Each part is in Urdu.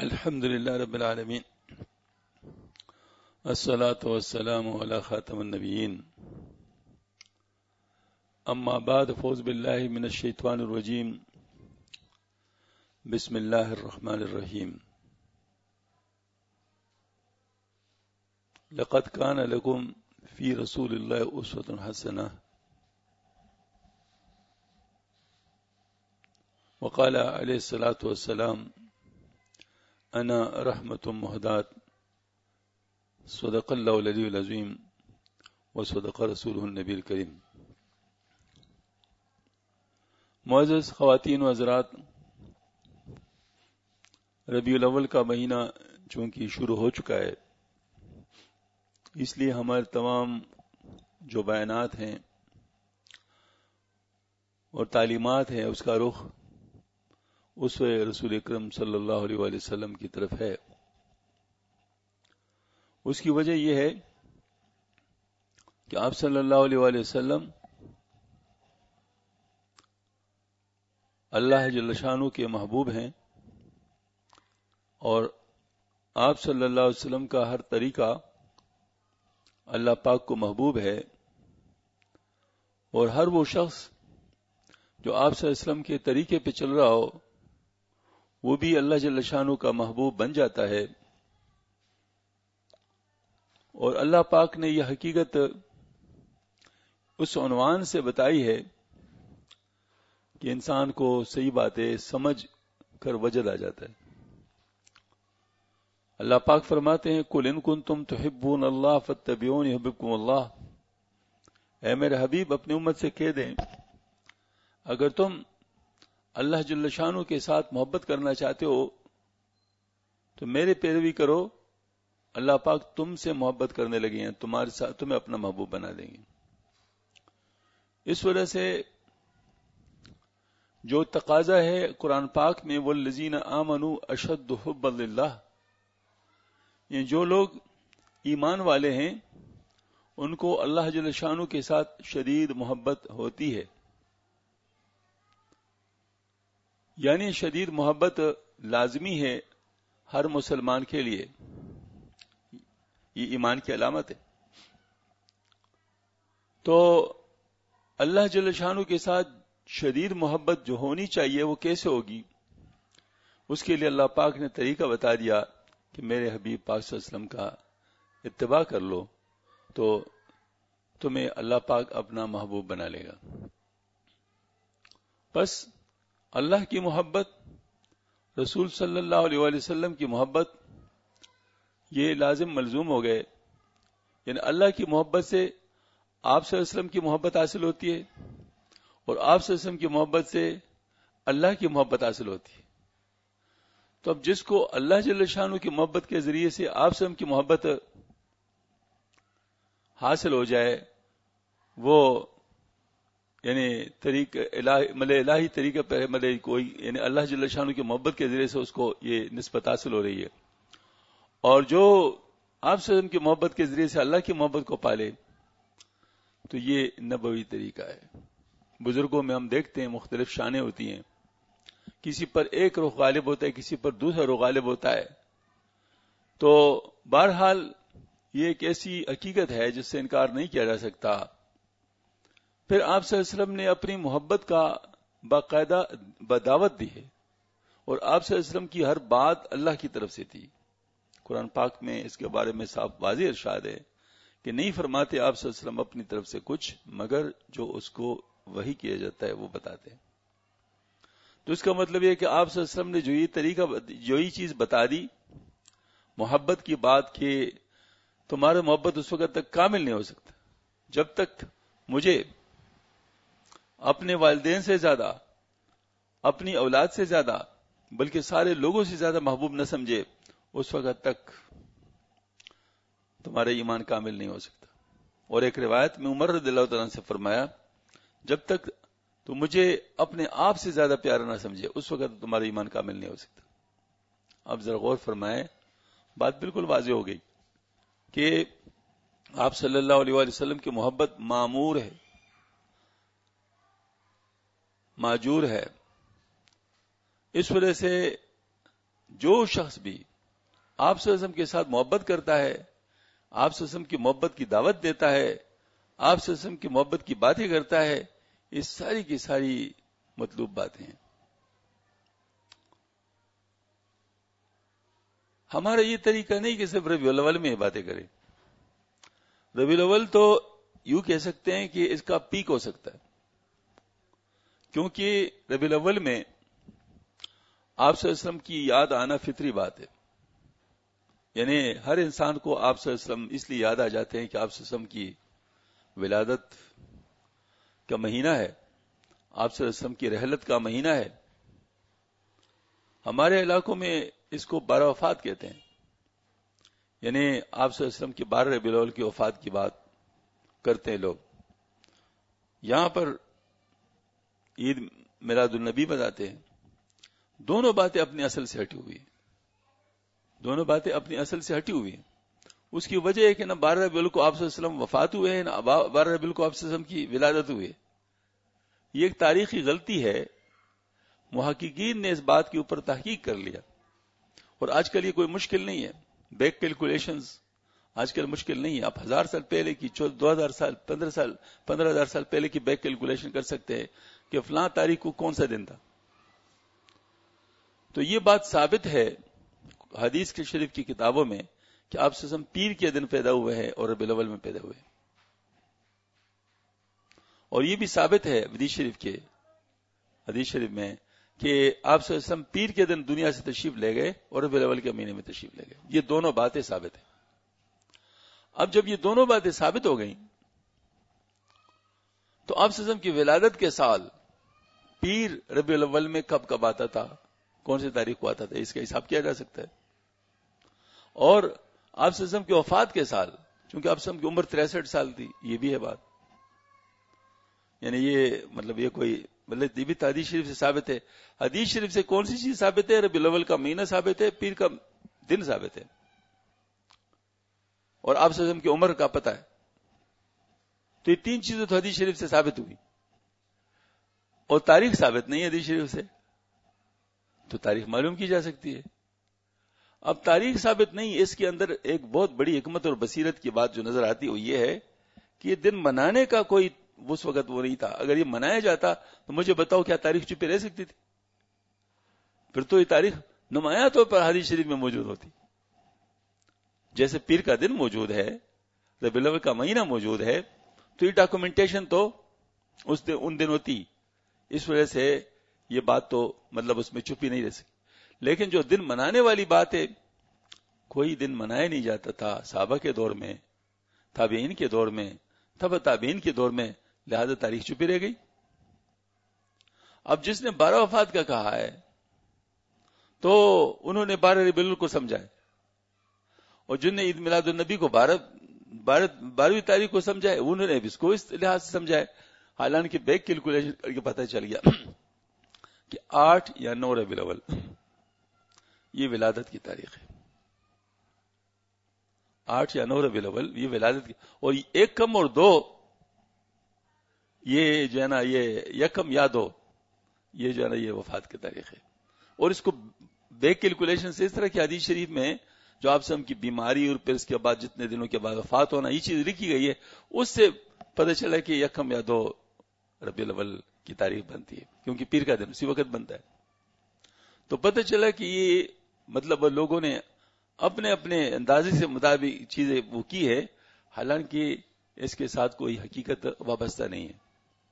الحمد لله رب العالمين الصلاة والسلام على خاتم النبيين أما بعد فوز بالله من الشيطان الرجيم بسم الله الرحمن الرحيم لقد كان لكم في رسول الله أسوة حسنة وقال عليه الصلاة والسلام أنا رحمة مهداة صدق الله العلي العظيم وصدق رسوله النبي الكريم. معزز خواتین و حضرات، ربیع الاول کا مہینہ چونکہ شروع ہو چکا ہے، اس لیے ہمارے تمام جو بیانات ہیں اور تعلیمات ہیں اس کا رخ اسوہ رسول اکرم صلی اللہ علیہ وآلہ وسلم کی طرف ہے. اس کی وجہ یہ ہے کہ آپ صلی اللہ علیہ وآلہ وسلم اللہ جل شانہ کے محبوب ہیں، اور آپ صلی اللہ علیہ وسلم کا ہر طریقہ اللہ پاک کو محبوب ہے، اور ہر وہ شخص جو آپ صلی اللہ علیہ وسلم کے طریقے پہ چل رہا ہو وہ بھی اللہ جل شانہ کا محبوب بن جاتا ہے. اور اللہ پاک نے یہ حقیقت اس عنوان سے بتائی ہے کہ انسان کو صحیح باتیں سمجھ کر وجد آ جاتا ہے. اللہ پاک فرماتے ہیں قُلْ إِن كُنتُمْ تُحِبُّونَ اللَّهَ فَاتَّبِعُونِي يُحْبِبْكُمُ اللَّهُ، اے میرے حبیب اپنی امت سے کہہ دیں اگر تم اللہ جل شانہ کے ساتھ محبت کرنا چاہتے ہو تو میرے پیروی کرو، اللہ پاک تم سے محبت کرنے لگے ہیں، تمہارے ساتھ تمہیں اپنا محبوب بنا دیں گے. اس وجہ سے جو تقاضا ہے قرآن پاک میں وَالَّذِينَ آمَنُوا أَشَدُّ حُبًّا لِلَّهِ، یہ جو لوگ ایمان والے ہیں ان کو اللہ جل شانہ کے ساتھ شدید محبت ہوتی ہے. یعنی شدید محبت لازمی ہے ہر مسلمان کے لیے، یہ ایمان کی علامت ہے. تو اللہ جل شانہ کے ساتھ شدید محبت جو ہونی چاہیے وہ کیسے ہوگی؟ اس کے لیے اللہ پاک نے طریقہ بتا دیا کہ میرے حبیب پاک صلی اللہ علیہ وسلم کا اتباع کر لو تو تمہیں اللہ پاک اپنا محبوب بنا لے گا. بس اللہ کی محبت، رسول صلی اللہ علیہ وآلہ وسلم کی محبت، یہ لازم ملزوم ہو گئے. یعنی اللہ کی محبت سے آپ صلی اللہ علیہ وسلم کی محبت حاصل ہوتی ہے، اور آپ صلی اللہ علیہ وسلم کی محبت سے اللہ کی محبت حاصل ہوتی ہے. تو اب جس کو اللہ جل شانہ کی محبت کے ذریعے سے آپ صلی اللہ علیہ وسلم کی محبت حاصل ہو جائے، وہ یعنی الہی طریقے پر کوئی یعنی اللہ جل شانہ کی محبت کے ذریعے سے اس کو یہ نسبت حاصل ہو رہی ہے. اور جو آپ صلی اللہ علیہ وسلم کی محبت کے ذریعے سے اللہ کی محبت کو پالے تو یہ نبوی طریقہ ہے. بزرگوں میں ہم دیکھتے ہیں مختلف شانیں ہوتی ہیں، کسی پر ایک رخ غالب ہوتا ہے، کسی پر دوسرا رخ غالب ہوتا ہے. تو بہرحال یہ ایک ایسی حقیقت ہے جس سے انکار نہیں کیا جا سکتا. پھر آپ صلی اللہ علیہ وسلم نے اپنی محبت کا باقاعدہ بدعوت دی ہے، اور آپ صلی اللہ علیہ وسلم کی ہر بات اللہ کی طرف سے تھی. قرآن پاک میں اس کے بارے میں صاف واضح ارشاد ہے کہ نہیں فرماتے آپ صلی اللہ علیہ وسلم اپنی طرف سے کچھ مگر جو اس کو وحی کیا جاتا ہے وہ بتاتے ہیں. تو اس کا مطلب یہ کہ آپ صلی اللہ علیہ وسلم نے جو یہ طریقہ جو یہ چیز بتا دی محبت کی بات کہ تمہارا محبت اس وقت تک کامل نہیں ہو سکتا جب تک مجھے اپنے والدین سے زیادہ، اپنی اولاد سے زیادہ، بلکہ سارے لوگوں سے زیادہ محبوب نہ سمجھے، اس وقت تک تمہارا ایمان کامل نہیں ہو سکتا. اور ایک روایت میں عمر رضی اللہ تعالیٰ سے فرمایا جب تک تو مجھے اپنے آپ سے زیادہ پیارا نہ سمجھے اس وقت تمہارا ایمان کامل نہیں ہو سکتا. اب ذرا غور فرمائیں، بات بالکل واضح ہو گئی کہ آپ صلی اللہ علیہ وآلہ وسلم کی محبت معمور ہے، ماجور ہے. اس وجہ سے جو شخص بھی آپ صلی اللہ علیہ وسلم کے ساتھ محبت کرتا ہے، آپ صلی اللہ علیہ وسلم کی محبت کی دعوت دیتا ہے، آپ صلی اللہ علیہ وسلم کی محبت کی باتیں کرتا ہے، یہ ساری کی ساری مطلوب باتیں ہیں. ہمارا یہ طریقہ نہیں کہ صرف ربیع الاول میں یہ باتیں کریں. ربیع الاول تو یوں کہہ سکتے ہیں کہ اس کا پیک ہو سکتا ہے، کیونکہ ربیع الاول میں آپ صلی اللہ علیہ وسلم کی یاد آنا فطری بات ہے. یعنی ہر انسان کو آپ صلی اللہ علیہ وسلم اس لیے یاد آ جاتے ہیں کہ آپ صلی اللہ علیہ وسلم کی ولادت کا مہینہ ہے، آپ صلی اللہ علیہ وسلم کی رحلت کا مہینہ ہے. ہمارے علاقوں میں اس کو 12 وفات کہتے ہیں. یعنی آپ صلی اللہ علیہ وسلم کی 12 ربیع الاول کی وفات کی بات کرتے ہیں لوگ. یہاں پر عید میلاد النبی بتاتے ہیں. دونوں باتیں اپنی اصل سے ہٹی ہوئی ہیں، دونوں باتیں اپنی اصل سے ہٹی ہوئی ہیں. اس کی وجہ ہے کہ نہ 12 ربیع الاول کو آپ صلی اللہ علیہ وسلم وفات ہوئے ہیں، نہ 12 ربیع الاول کو آپ صلی اللہ علیہ وسلم کی ولادت ہوئی ہے. یہ ایک تاریخی غلطی ہے. محققین نے اس بات کے اوپر تحقیق کر لیا، اور آج کل یہ کوئی مشکل نہیں ہے. بیک کیلکولیشنز آج کل مشکل نہیں ہے. آپ 1000 سال پہلے کی 2000 سال 15,000 سال پہلے کی بیک کیلکولیشن کر سکتے ہیں کہ فلاں تاریخ کو کون سا دن تھا. تو یہ بات ثابت ہے حدیث کے شریف کی کتابوں میں کہ آپ صلی اللہ علیہ وسلم پیر کے دن پیدا ہوئے ہیں اور ربیع الاول میں پیدا ہوئے ہیں. اور یہ بھی ثابت ہے حدیث شریف میں کہ آپ صلی اللہ علیہ وسلم پیر کے دن دنیا سے تشریف لے گئے اور ربیع الاول کے مہینے میں تشریف لے گئے. یہ دونوں باتیں ثابت ہیں. اب جب یہ دونوں باتیں ثابت ہو گئیں تو آپ صلی اللہ علیہ وسلم کی ولادت کے سال پیر ربیع الاول میں کب کب آتا تھا، کون سی تاریخ کو آتا تھا، اس کا حساب کیا جا سکتا ہے. اور آپ صلی اللہ علیہ وسلم کی وفات کے سال، چونکہ آپ صلی اللہ علیہ وسلم کی عمر 63 سال تھی، یہ بھی ہے بات. یعنی یہ بھی حدیث شریف سے ثابت ہے. حدیث شریف سے کون سی چیز ثابت ہے؟ ربیع الاول کا مہینہ ثابت ہے، پیر کا دن ثابت ہے، اور آپ صلی اللہ علیہ وسلم کی عمر کا پتہ ہے. تو یہ تین چیزیں تو حدیث شریف سے ثابت ہوئی، اور تاریخ ثابت نہیں ہے حدیث شریف سے، تو تاریخ معلوم کی جا سکتی ہے. اب تاریخ ثابت نہیں، اس کے اندر ایک بہت بڑی حکمت اور بصیرت کی بات جو نظر آتی ہے وہ یہ ہے کہ یہ دن منانے کا کوئی اس وقت وہ نہیں تھا. اگر یہ منایا جاتا تو مجھے بتاؤ کیا تاریخ چھپی رہ سکتی تھی؟ پھر تو یہ تاریخ نمایاں طور پر حدیث شریف میں موجود ہوتی. جیسے پیر کا دن موجود ہے، ربیع الاول کا مہینہ موجود ہے، تو یہ ڈاکومنٹیشن تو ان دن ہوتی. اس وجہ سے یہ بات تو اس میں چھپی نہیں رہ سکی. لیکن جو دن منانے والی بات ہے، کوئی دن منایا نہیں جاتا تھا صحابہ کے دور میں، تابعین کے دور میں، تبع تابعین کے دور میں، لہذا تاریخ چھپی رہ گئی. اب جس نے 12 وفات کا کہا ہے تو انہوں نے 12 ربیع الاول کو سمجھا ہے، اور جن نے عید میلاد النبی کو 12ویں تاریخ کو سمجھا ہے انہوں نے اس کو اس لحاظ سے سمجھا ہے. حالانکہ بیک کیلکولیشن کر کے پتہ چل گیا کہ 8 یا 9 ربیع الاول یہ ولادت کی تاریخ ہے. 8 یا 9 ربیع الاول یہ ولادت کی، اور 1 کم اور 2 یہ جو ہے نا، یہ یکم یا 2 یہ جو ہے نا یہ وفات کی تاریخ ہے. اور اس کو بیک کیلکولیشن سے اس طرح کی حدیث شریف میں جو آپ سے ہم کی بیماری اور پھر اس کے بعد جتنے دنوں کے بعد وفات ہونا، یہ چیز لکھی گئی ہے، اس سے پتہ چلا کہ یکم یا 2 ربیع الاول کی تاریخ بنتی ہے، کیونکہ پیر کا دن اسی وقت بنتا ہے. تو پتہ چلا کہ یہ لوگوں نے اپنے اپنے اندازے سے مطابق چیزیں وہ کی ہے، حالانکہ اس کے ساتھ کوئی حقیقت وابستہ نہیں ہے.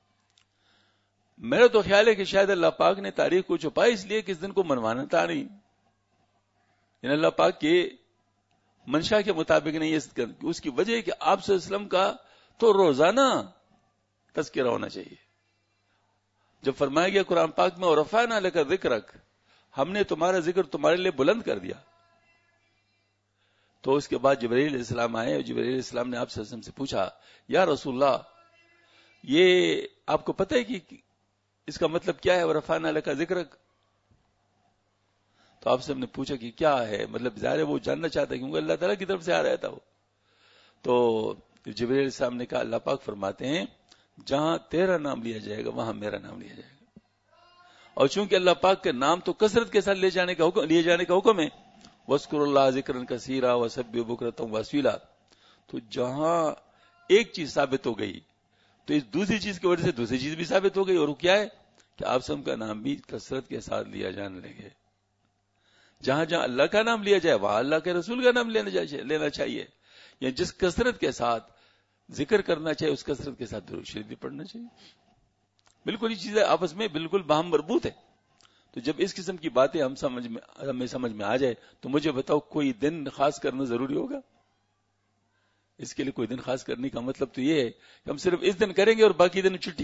میرا تو خیال ہے کہ شاید اللہ پاک نے تاریخ کو چھپایا اس لیے کہ اس دن کو منوانا تھا نہیں، یعنی اللہ پاک کے منشا کے مطابق نہیں. اس کی وجہ ہے کہ آپ صلی اللہ علیہ وسلم کا تو روزانہ تذکرہ ہونا چاہیے. جب فرمایا گیا قرآن پاک میں ورفعنا لک ذکرک، ہم نے تمہارا ذکر تمہارے لیے بلند کر دیا، تو اس کے بعد جبرائیل علیہ السلام آئے اور جبرائیل علیہ السلام نے آپ صلی اللہ علیہ وسلم سے پوچھا، یا رسول اللہ یہ آپ کو پتہ ہے کہ اس کا مطلب کیا ہے ورفعنا لک ذکرک؟ تو آپ سے ہم نے پوچھا کہ کیا ہے ظاہر ہے وہ جاننا چاہتا ہے کیونکہ اللہ تعالیٰ کی طرف سے آ رہا تھا وہ. تو جبرائیل علیہ السلام نے کہا، اللہ پاک فرماتے ہیں جہاں تیرا نام لیا جائے گا وہاں میرا نام لیا جائے گا، اور چونکہ اللہ پاک کے نام تو کثرت کے ساتھ لیے جانے کا حکم ہے، وَاذْكُرُوا اللَّهَ ذِكْرًا كَثِيرًا وَسَبِّحُوهُ بُكْرَةً وَأَصِيلًا. تو جہاں ایک چیز ثابت ہو گئی تو اس دوسری چیز کی وجہ سے دوسری چیز بھی ثابت ہو گئی، اور وہ کیا ہے کہ آپ سب کا نام بھی کثرت کے ساتھ لیا جانے لگے. جہاں جہاں اللہ کا نام لیا جائے وہاں اللہ کے رسول کا نام لینا چاہیے. یا جس کثرت کے ساتھ ذکر کرنا چاہیے اس کثرت کے ساتھ درود شریف بھی پڑھنا چاہیے. بالکل یہ چیزیں آپس میں بالکل باہم مربوط ہے. تو جب اس قسم کی باتیں ہمیں سمجھ میں آ جائے تو مجھے بتاؤ کوئی دن خاص کرنا ضروری ہوگا؟ اس کے لیے کوئی دن خاص کرنے کا مطلب تو یہ ہے کہ ہم صرف اس دن کریں گے اور باقی دن چھٹی.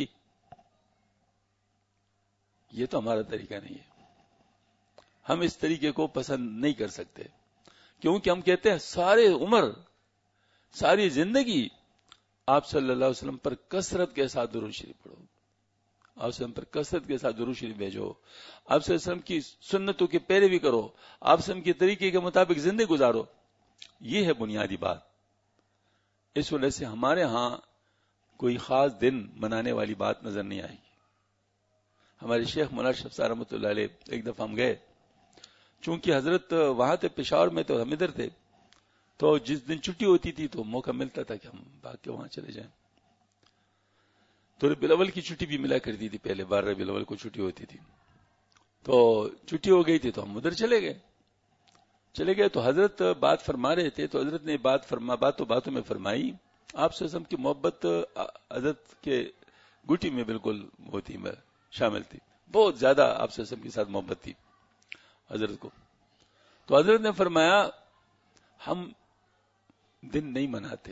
یہ تو ہمارا طریقہ نہیں ہے. ہم اس طریقے کو پسند نہیں کر سکتے، کیونکہ ہم کہتے ہیں سارے عمر ساری زندگی آپ صلی اللہ علیہ وسلم پر کثرت کے ساتھ درود شریف پڑھو، آپ صلی اللہ علیہ وسلم پر کثرت کے ساتھ درود شریف بھیجو، آپ صلی اللہ علیہ وسلم کی سنتوں کی پیروی کرو، آپ صلی اللہ علیہ وسلم کے طریقے کے مطابق زندگی گزارو. یہ ہے بنیادی بات. اس وجہ سے ہمارے ہاں کوئی خاص دن منانے والی بات نظر نہیں آئے گی. ہمارے شیخ مولانا اشرف صاحب رحمۃ اللہ علیہ ایک دفعہ ہم گئے، چونکہ حضرت وہاں تھے پشاور میں تو ہم ادھر تھے، تو جس دن چھٹی ہوتی تھی تو موقع ملتا تھا کہ ہم بھاگ کے وہاں چلے جائیں. تو ربیع الاول کی چھٹی بھی ملا کرتی تھی، پہلے 12 ربیع الاول کو چھٹی ہوتی تھی. تو چھٹی ہو گئی تھی تو ہم ادھر چلے گئے تو حضرت بات فرما رہے تھے. تو حضرت نے باتوں میں فرمائی آپ سے ہم کی محبت حضرت کے گٹی میں بالکل وہ تھی، شامل تھی، بہت زیادہ آپ سے ہم کے ساتھ محبت تھی حضرت کو. تو حضرت نے فرمایا ہم دن نہیں مناتے،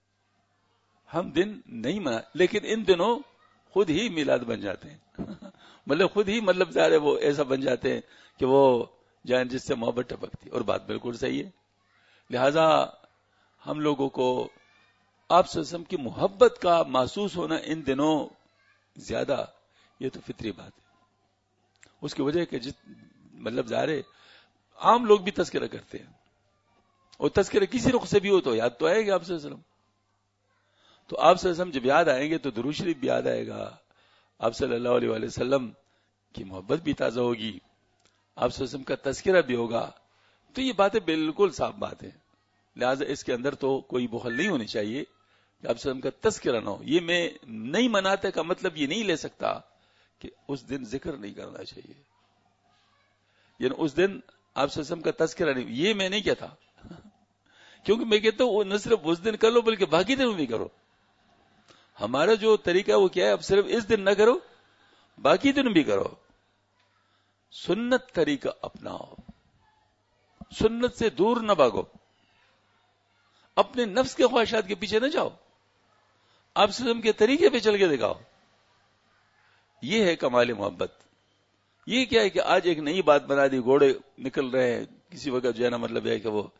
لیکن ان دنوں خود ہی میلاد بن جاتے ہیں. مطلب ظاہر ہے وہ ایسا بن جاتے ہیں کہ وہ جان جس سے محبت ٹپکتی. اور بات بالکل صحیح ہے. لہذا ہم لوگوں کو آپ صلی اللہ علیہ وسلم کی محبت کا محسوس ہونا ان دنوں زیادہ، یہ تو فطری بات ہے. اس کی وجہ کہ ظاہر ہے عام لوگ بھی تذکرہ کرتے ہیں، اور تذکرہ کسی رخ سے بھی ہو تو یاد تو آئے گا آپ صلی اللہ علیہ وسلم. تو آپ صلی اللہ علیہ وسلم جب یاد آئیں گے تو درود شریف بھی یاد آئے گا، آپ صلی اللہ علیہ وسلم کی محبت بھی تازہ ہوگی، آپ صلی اللہ علیہ وسلم کا تذکرہ بھی ہوگا. تو یہ باتیں بالکل صاف بات ہے. لہٰذا اس کے اندر تو کوئی بخل نہیں ہونی چاہیے کہ آپ صلی اللہ علیہ وسلم کا تذکرہ نہ ہو. یہ میں نہیں مناتے کا مطلب یہ نہیں لے سکتا کہ اس دن ذکر نہیں کرنا چاہیے، یعنی اس دن آپ صلی اللہ علیہ وسلم کا تذکرہ نہیں، یہ میں نہیں کہتا. کیونکہ میں کہتا ہوں نہ صرف اس دن کر لو بلکہ باقی دن بھی کرو. ہمارا جو طریقہ وہ کیا ہے، اب صرف اس دن نہ کرو باقی دن بھی کرو. سنت طریقہ اپناؤ، سنت سے دور نہ بھاگو، اپنے نفس کے خواہشات کے پیچھے نہ جاؤ، آپ صلی اللہ علیہ وسلم کے طریقے پہ چل کے دکھاؤ. یہ ہے کمال محبت. یہ کیا ہے کہ آج ایک نئی بات بنا دی، گھوڑے نکل رہے ہیں کسی وقت جو ہے نا، مطلب یہ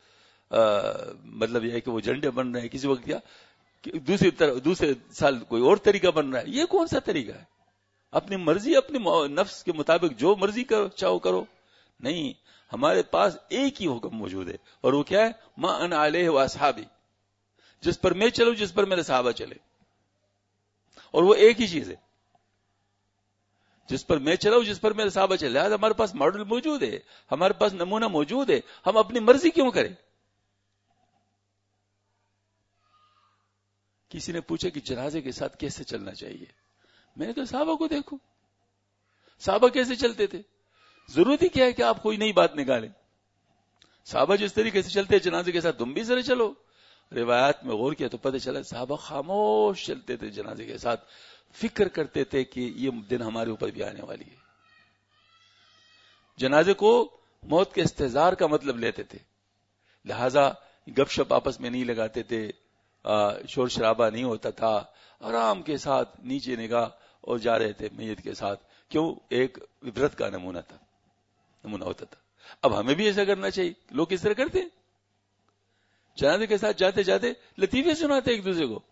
ہے کہ وہ جھنڈے بن رہے ہیں کسی وقت، کیا کہ دوسرے سال کوئی اور طریقہ بن رہا ہے. یہ کون سا طریقہ ہے؟ اپنی مرضی اپنی نفس کے مطابق جو مرضی چاہو کرو. نہیں، ہمارے پاس ایک ہی حکم موجود ہے، اور وہ کیا ہے؟ ما انا علیہ واصحابی، جس پر میں چلوں، جس پر میرے صحابہ چلے. اور وہ ایک ہی چیز ہے، جس پر میں چلاؤں، جس پر میرے صحابہ چلے. لہٰذا ہمارے پاس ماڈل موجود ہے، ہمارے پاس نمونہ موجود ہے. ہم اپنی مرضی کیوں کریں؟ کسی نے پوچھا کہ جنازے کے ساتھ کیسے چلنا چاہیے؟ میں نے کہا صحابہ کو دیکھو، صحابہ کیسے چلتے تھے. ضروری کیا ہے کہ آپ کوئی نئی بات نکالیں؟ صحابہ جس طریقے سے چلتے جنازے کے ساتھ تم بھی ذرا چلو. روایات میں غور کیا تو پتہ چلا صحابہ خاموش چلتے تھے جنازے کے ساتھ، فکر کرتے تھے کہ یہ دن ہمارے اوپر بھی آنے والی ہے. جنازے کو موت کے استحضار کا مطلب لیتے تھے. لہذا گپ شپ آپس میں نہیں لگاتے تھے، شور شرابہ نہیں ہوتا تھا، آرام کے ساتھ نیچے نگاہ اور جا رہے تھے میت کے ساتھ. کیوں؟ ایک عبرت کا نمونہ ہوتا تھا. اب ہمیں بھی ایسا کرنا چاہیے. لوگ اس طرح کرتے ہیں، جنازے کے ساتھ جاتے جاتے لطیفے سناتے ایک دوسرے کو.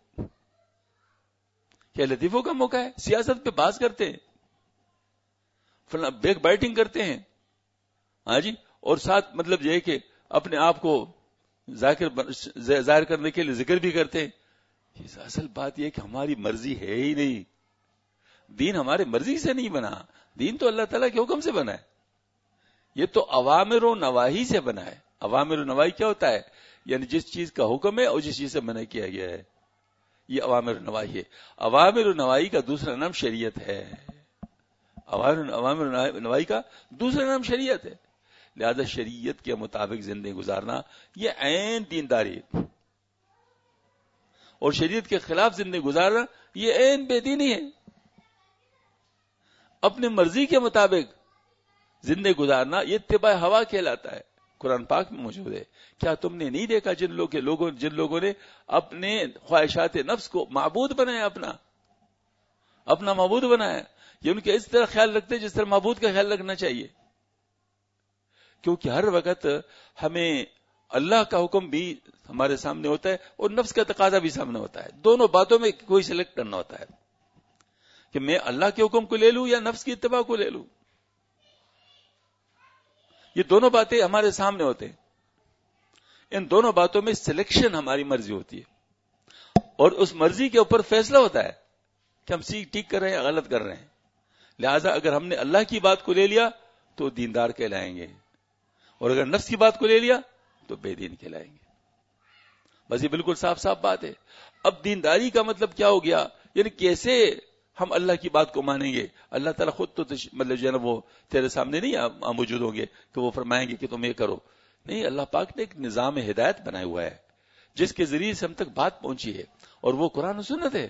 کیا لطیفوں کا موقع ہے؟ سیاست پہ بحث کرتے ہیں، بیک بائٹنگ کرتے ہیں، ہاں جی. اور ساتھ مطلب یہ ہے کہ اپنے آپ کو ظاہر کرنے کے لیے ذکر بھی کرتے ہیں. اصل بات یہ کہ ہماری مرضی ہے ہی نہیں، دین ہمارے مرضی سے نہیں بنا، دین تو اللہ تعالیٰ کے حکم سے بنا ہے. یہ تو اوامر و نواہی سے بنا ہے. اوامر و نواہی کیا ہوتا ہے؟ یعنی جس چیز کا حکم ہے اور جس چیز سے منع کیا گیا ہے, یہ اوامر و نواہی ہے. اوامر و نواہی کا دوسرا نام شریعت ہے. اوامر و نواہی کا دوسرا نام شریعت ہے. لہذا شریعت کے مطابق زندگی گزارنا یہ عین دینداری ہے, اور شریعت کے خلاف زندگی گزارنا یہ عین بے دینی ہے. اپنی مرضی کے مطابق زندگی گزارنا یہ اتباع ہوا کہلاتا ہے. قرآن پاک میں موجود ہے. کیا تم نے نہیں دیکھا جن لوگوں نے اپنے خواہشات نفس کو معبود بنایا, اپنا معبود بنایا, یہ ان کے اس طرح خیال رکھتے جس طرح معبود کا خیال رکھنا چاہیے. کیونکہ ہر وقت ہمیں اللہ کا حکم بھی ہمارے سامنے ہوتا ہے اور نفس کا تقاضا بھی سامنے ہوتا ہے. دونوں باتوں میں کوئی سلیکٹ کرنا ہوتا ہے کہ میں اللہ کے حکم کو لے لوں یا نفس کی اتباع کو لے لوں. یہ دونوں باتیں ہمارے سامنے ہوتے ہیں. ان دونوں باتوں میں سلیکشن ہماری مرضی ہوتی ہے, اور اس مرضی کے اوپر فیصلہ ہوتا ہے کہ ہم ٹھیک کر رہے ہیں یا غلط کر رہے ہیں. لہذا اگر ہم نے اللہ کی بات کو لے لیا تو دیندار کہلائیں گے, اور اگر نفس کی بات کو لے لیا تو بے دین کہلائیں گے. بس یہ بالکل صاف صاف بات ہے. اب دینداری کا مطلب کیا ہو گیا؟ یعنی کیسے ہم اللہ کی بات کو مانیں گے؟ اللہ تعالیٰ خود تو مطلب جو ہے نا وہ تیرے سامنے نہیں موجود ہوں گے کہ وہ فرمائیں گے کہ تم یہ کرو. نہیں, اللہ پاک نے ایک نظام ہدایت بنایا ہوا ہے جس کے ذریعے سے ہم تک بات پہنچی ہے, اور وہ قرآن و سنت ہے.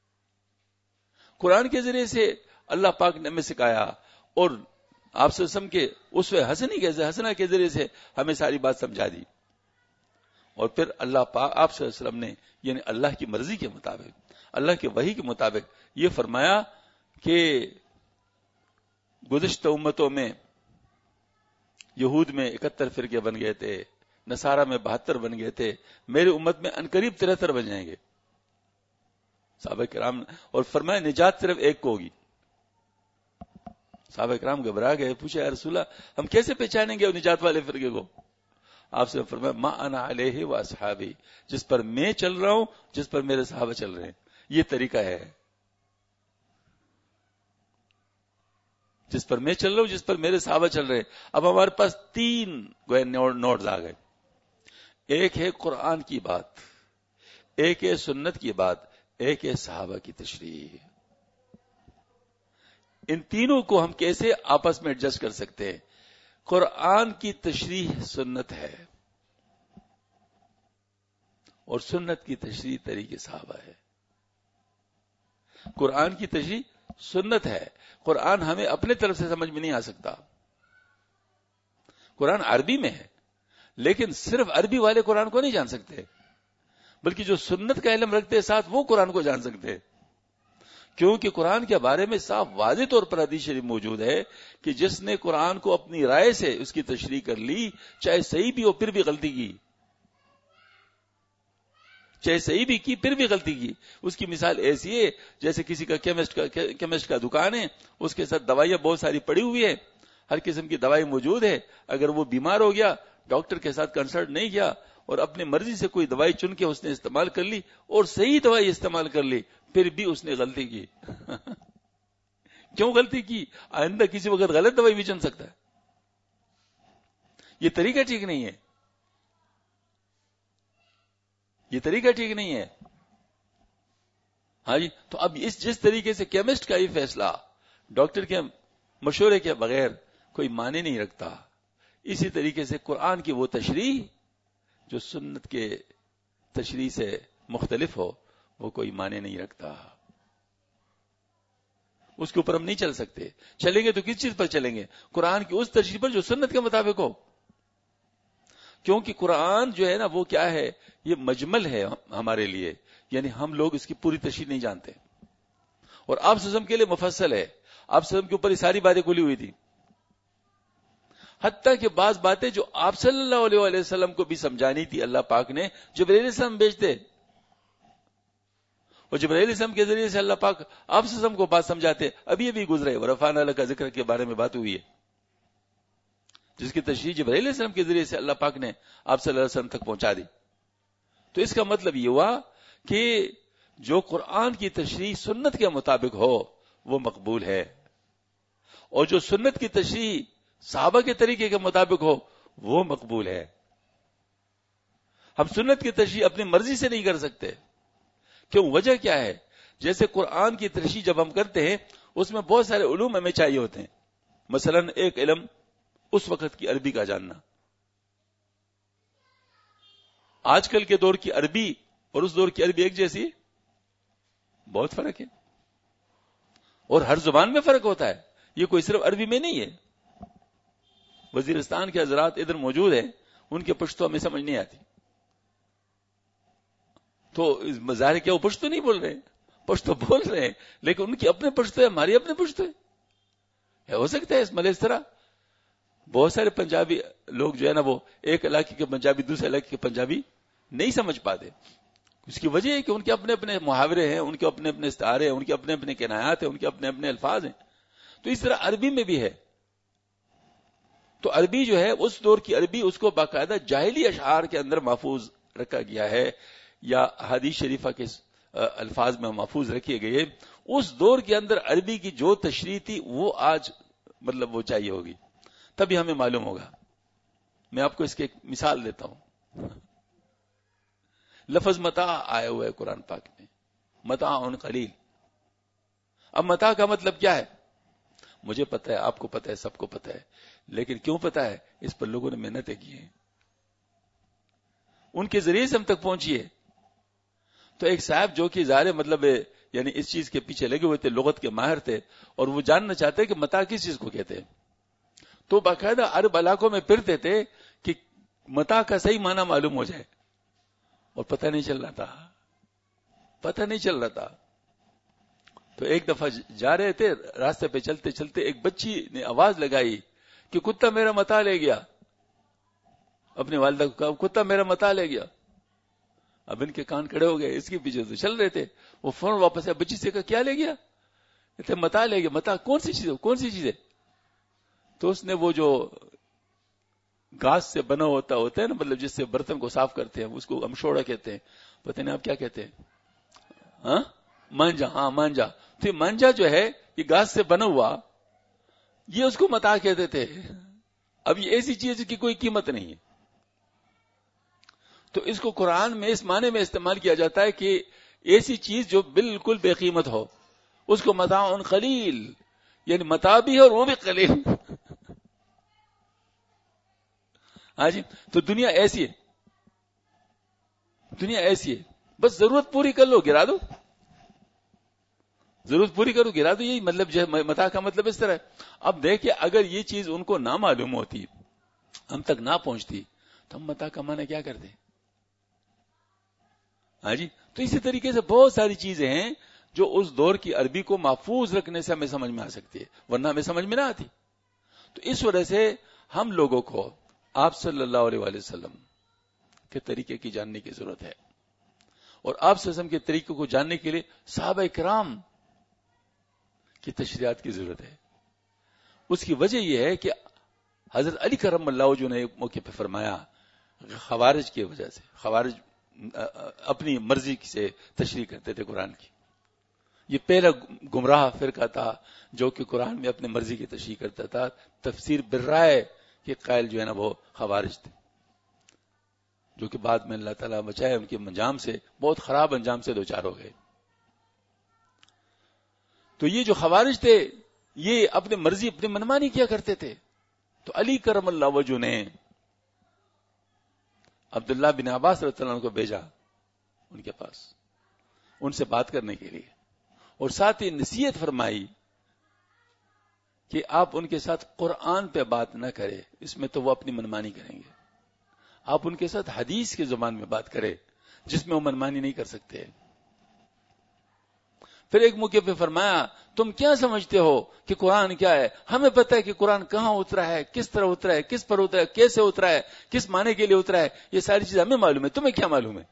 قرآن کے ذریعے سے اللہ پاک نے ہمیں سکھایا, اور آپ صلی اللہ علیہ وسلم کے اسوہ حسنہ کے ذریعے سے ہمیں ساری بات سمجھا دی. اور پھر اللہ پاک آپ صلی اللہ علیہ وسلم نے یعنی اللہ کی مرضی کے مطابق, اللہ کے وحی کے مطابق یہ فرمایا کہ گزشتہ امتوں میں یہود میں 71 فرقے بن گئے تھے, نصارہ میں 72 بن گئے تھے, میرے امت میں انقریب 73 بن جائیں گے. صحابہ کرام, اور فرمایا نجات صرف ایک کو ہوگی. صحابہ کرام گھبرا گئے, پوچھا یا رسول اللہ ہم کیسے پہچانیں گے نجات والے فرقے کو؟ آپ سے فرمایا ما انا علیہ و اصحابی, جس پر میں چل رہا ہوں, جس پر میرے صحابہ چل رہے ہیں, یہ طریقہ ہے. جس پر میں چل رہا ہوں, جس پر میرے صحابہ چل رہے ہیں. اب ہمارے پاس 3 نوٹس آ گئے. ایک ہے قرآن کی بات, ایک ہے سنت کی بات, ایک ہے صحابہ کی تشریح. ان تینوں کو ہم کیسے آپس میں ایڈجسٹ کر سکتے ہیں؟ قرآن کی تشریح سنت ہے, اور سنت کی تشریح طریقے صحابہ ہے. قرآن کی تشریح سنت ہے. قرآن ہمیں اپنے طرف سے سمجھ میں نہیں آ سکتا. قرآن عربی میں ہے, لیکن صرف عربی والے قرآن کو نہیں جان سکتے, بلکہ جو سنت کا علم رکھتے ساتھ وہ قرآن کو جان سکتے. کیونکہ قرآن کے بارے میں صاف واضح طور پر حدیث شریف موجود ہے کہ جس نے قرآن کو اپنی رائے سے اس کی تشریح کر لی, چاہے صحیح بھی ہو پھر بھی غلطی کی, چاہے صحیح بھی کی پھر بھی غلطی کی. اس کی مثال ایسی ہے جیسے کسی کا کیمسٹ کا دکان ہے, اس کے ساتھ دوائیاں بہت ساری پڑی ہوئی ہیں, ہر قسم کی دوائی موجود ہے. اگر وہ بیمار ہو گیا, ڈاکٹر کے ساتھ کنسلٹ نہیں کیا, اور اپنے مرضی سے کوئی دوائی چن کے اس نے استعمال کر لی اور صحیح دوائی استعمال کر لی, پھر بھی اس نے غلطی کی. کیوں غلطی کی؟ آئندہ کسی وقت غلط دوائی بھی چن سکتا ہے. یہ طریقہ ٹھیک نہیں ہے, یہ طریقہ ٹھیک نہیں ہے. ہاں جی, تو اب جس طریقے سے کیمسٹ کا یہ فیصلہ ڈاکٹر کے مشورے کے بغیر کوئی معنی نہیں رکھتا, اسی طریقے سے قرآن کی وہ تشریح جو سنت کے تشریح سے مختلف ہو وہ کوئی معنی نہیں رکھتا. اس کے اوپر ہم نہیں چل سکتے. چلیں گے تو کس چیز پر چلیں گے؟ قرآن کی اس تشریح پر جو سنت کے مطابق ہو. کیونکہ قرآن جو ہے نا وہ کیا ہے, یہ مجمل ہے ہمارے لیے, یعنی ہم لوگ اس کی پوری تشریح نہیں جانتے, اور آپ صلی اللہ علیہ وسلم کے لیے مفصل ہے. آپ صلی اللہ علیہ وسلم کے اوپر یہ ساری باتیں کھلی ہوئی تھی, حتیٰ کہ بعض باتیں جو آپ صلی اللہ علیہ وسلم کو بھی سمجھانی تھی اللہ پاک نے جبرائیل علیہ السلام بھیجتے, اور جبرائیل علیہ السلام کے ذریعے سے اللہ پاک آپ صلی اللہ علیہ وسلم کو بات سمجھاتے. ابھی ابھی گزرے ورفعنا لک ذکرک کے بارے میں بات ہوئی ہے, جس کی تشریح جبرائیل علیہ السلام کے ذریعے سے اللہ پاک نے آپ صلی اللہ علیہ وسلم تک پہنچا دی. تو اس کا مطلب یہ ہوا کہ جو قرآن کی تشریح سنت کے مطابق ہو وہ مقبول ہے, اور جو سنت کی تشریح صحابہ کے طریقے کے مطابق ہو وہ مقبول ہے. ہم سنت کی تشریح اپنی مرضی سے نہیں کر سکتے. کیوں؟ وجہ کیا ہے؟ جیسے قرآن کی تشریح جب ہم کرتے ہیں اس میں بہت سارے علوم ہمیں چاہیے ہوتے ہیں. مثلا ایک علم اس وقت کی عربی کا جاننا. آج کل کے دور کی عربی اور اس دور کی عربی ایک جیسی؟ بہت فرق ہے. اور ہر زبان میں فرق ہوتا ہے. یہ کوئی صرف عربی میں نہیں ہے. وزیرستان کے حضرات ادھر موجود ہیں, ان کے پشتو ہمیں سمجھ نہیں آتی. تو ظاہر کیا وہ پشتو نہیں بول رہے, پشتو بول رہے ہیں, لیکن ان کی اپنے پشتو ہے, ہماری اپنے پشتو ہے. ہو سکتا ہے اس طرح بہت سارے پنجابی لوگ جو ہے نا, وہ ایک علاقے کے پنجابی دوسرے علاقے کے پنجابی نہیں سمجھ پاتے. اس کی وجہ ہے کہ ان کے اپنے اپنے محاورے ہیں, ان کے اپنے اپنے استعارے ہیں, ان کے اپنے اپنے کنایات ہیں, ان کے اپنے اپنے الفاظ ہیں. تو اس طرح عربی میں بھی ہے. تو عربی جو ہے اس دور کی عربی, اس کو باقاعدہ جاہلی اشعار کے اندر محفوظ رکھا گیا ہے یا حدیث شریفہ کے الفاظ میں محفوظ رکھے گئے. اس دور کے اندر عربی کی جو تشریح تھی وہ آج مطلب وہ چاہیے ہوگی, تبھی ہمیں معلوم ہوگا. میں آپ کو اس کی ایک مثال دیتا ہوں. لفظ متاع آیا ہوا ہے قرآن پاک میں, متاع قلیل. اب متاع کا مطلب کیا ہے؟ مجھے پتا ہے, آپ کو پتا ہے, سب کو پتا ہے, لیکن کیوں پتا ہے؟ اس پر لوگوں نے محنتیں کی ہیں, ان کے ذریعے سے ہم تک پہنچیے. تو ایک صاحب جو کہ ظاہر مطلب یعنی اس چیز کے پیچھے لگے ہوئے تھے, لغت کے ماہر تھے, اور وہ جاننا چاہتے کہ متاع کس چیز کو کہتے ہیں. تو باقاعدہ عرب علاقوں میں پھرتے تھے کہ متاع کا صحیح معنی معلوم ہو جائے, اور پتہ نہیں چل رہا تھا. تو ایک دفعہ جا رہے تھے, راستے پہ چلتے چلتے ایک بچی نے آواز لگائی کہ کتا میرا متاع لے گیا. اپنی والدہ کو کہا کتا میرا متاع لے گیا. اب ان کے کان کھڑے ہو گئے, اس کے پیچھے تو چل رہے تھے. وہ فوراً واپس آیا, بچی سے کہا کیا لے گیا؟ کہتے متاع لے گیا. متاع کون سی چیز ہے؟ تو اس نے وہ جو گھاس سے بنا ہوتا ہے نا, مطلب جس سے برتن کو صاف کرتے ہیں, اس کو امشوڑا کہتے ہیں. پتہ نہیں آپ کیا کہتے ہیں؟ ہاں, مانجا. ہاں مانجا. تو یہ مانجا جو ہے یہ گھاس سے بنا ہوا, یہ اس کو متاع کہتے تھے. اب یہ ایسی چیز کی کوئی قیمت نہیں ہے. تو اس کو قرآن میں اس معنی میں استعمال کیا جاتا ہے کہ ایسی چیز جو بالکل بے قیمت ہو, اس کو متاع قلیل, یعنی متاع بھی ہے اور وہ بھی قلیل. ہاں جی, تو دنیا ایسی ہے, بس ضرورت پوری کر لو گرا دو, یہی مطلب جو ہے متاع کا مطلب اس طرح ہے. اب دیکھیں اگر یہ چیز ان کو نہ معلوم ہوتی, ہم تک نہ پہنچتی, تو ہم متاع کا معنی کیا کرتے؟ ہاں جی. تو اسی طریقے سے بہت ساری چیزیں ہیں جو اس دور کی عربی کو محفوظ رکھنے سے ہمیں سمجھ میں آ سکتی ہے, ورنہ ہمیں سمجھ میں نہ آتی. تو اس وجہ سے ہم لوگوں کو آپ صلی اللہ علیہ وسلم کے طریقے کی جاننے کی ضرورت ہے, اور آپ صلی اللہ علیہ وسلم کے طریقے کو جاننے کے لیے صحابہ کرام کی تشریحات کی ضرورت ہے. اس کی وجہ یہ ہے کہ حضرت علی کرم اللہ وجہہ نے ایک موقع پہ فرمایا, خوارج کی وجہ سے, خوارج اپنی مرضی سے تشریح کرتے تھے قرآن کی. یہ پہلا گمراہ فرقہ تھا جو کہ قرآن میں اپنے مرضی کی تشریح کرتا تھا. تفسیر بالرائے کے قائل جو ہے نا وہ خوارج تھے, جو کہ بعد میں اللہ تعالیٰ بچائے, ان کے انجام سے, بہت خراب انجام سے دوچار ہو گئے. تو یہ جو خوارج تھے یہ اپنے مرضی اپنی منمانی کیا کرتے تھے. تو علی کرم اللہ وجہ نے عبداللہ بن عباس رضی اللہ عنہ کو بھیجا ان کے پاس, ان سے بات کرنے کے لیے, اور ساتھ ہی نصیحت فرمائی کہ آپ ان کے ساتھ قرآن پہ بات نہ کرے, اس میں تو وہ اپنی منمانی کریں گے. آپ ان کے ساتھ حدیث کی زبان میں بات کرے جس میں وہ منمانی نہیں کر سکتے. پھر ایک موقع پہ فرمایا تم کیا سمجھتے ہو کہ قرآن کیا ہے؟ ہمیں پتہ ہے کہ قرآن کہاں اترا ہے, کس طرح اترا ہے, کس پر اترا ہے, کیسے اترا ہے, کس معنی کے لیے اترا ہے, یہ ساری چیزیں ہمیں معلوم ہے, تمہیں کیا معلوم ہے؟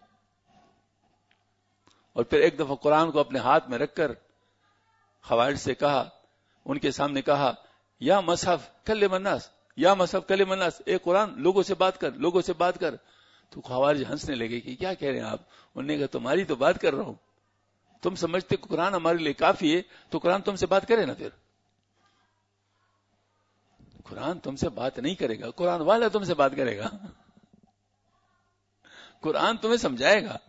اور پھر ایک دفعہ قرآن کو اپنے ہاتھ میں رکھ کر خوارج سے کہا, ان کے سامنے کہا یا مصحف کلم الناس, یا مصحف کلم الناس, اے قرآن لوگوں سے بات کر. تو خوارج ہنسنے لگے کہ کیا کہہ رہے ہیں آپ؟ انہوں نے کہا تمہاری تو بات کر رہا ہوں, تم سمجھتے کہ قرآن ہمارے لیے کافی ہے, تو قرآن تم سے بات کرے نا. پھر قرآن تم سے بات نہیں کرے گا، قرآن والا تم سے بات کرے گا، قرآن تمہیں سمجھائے گا.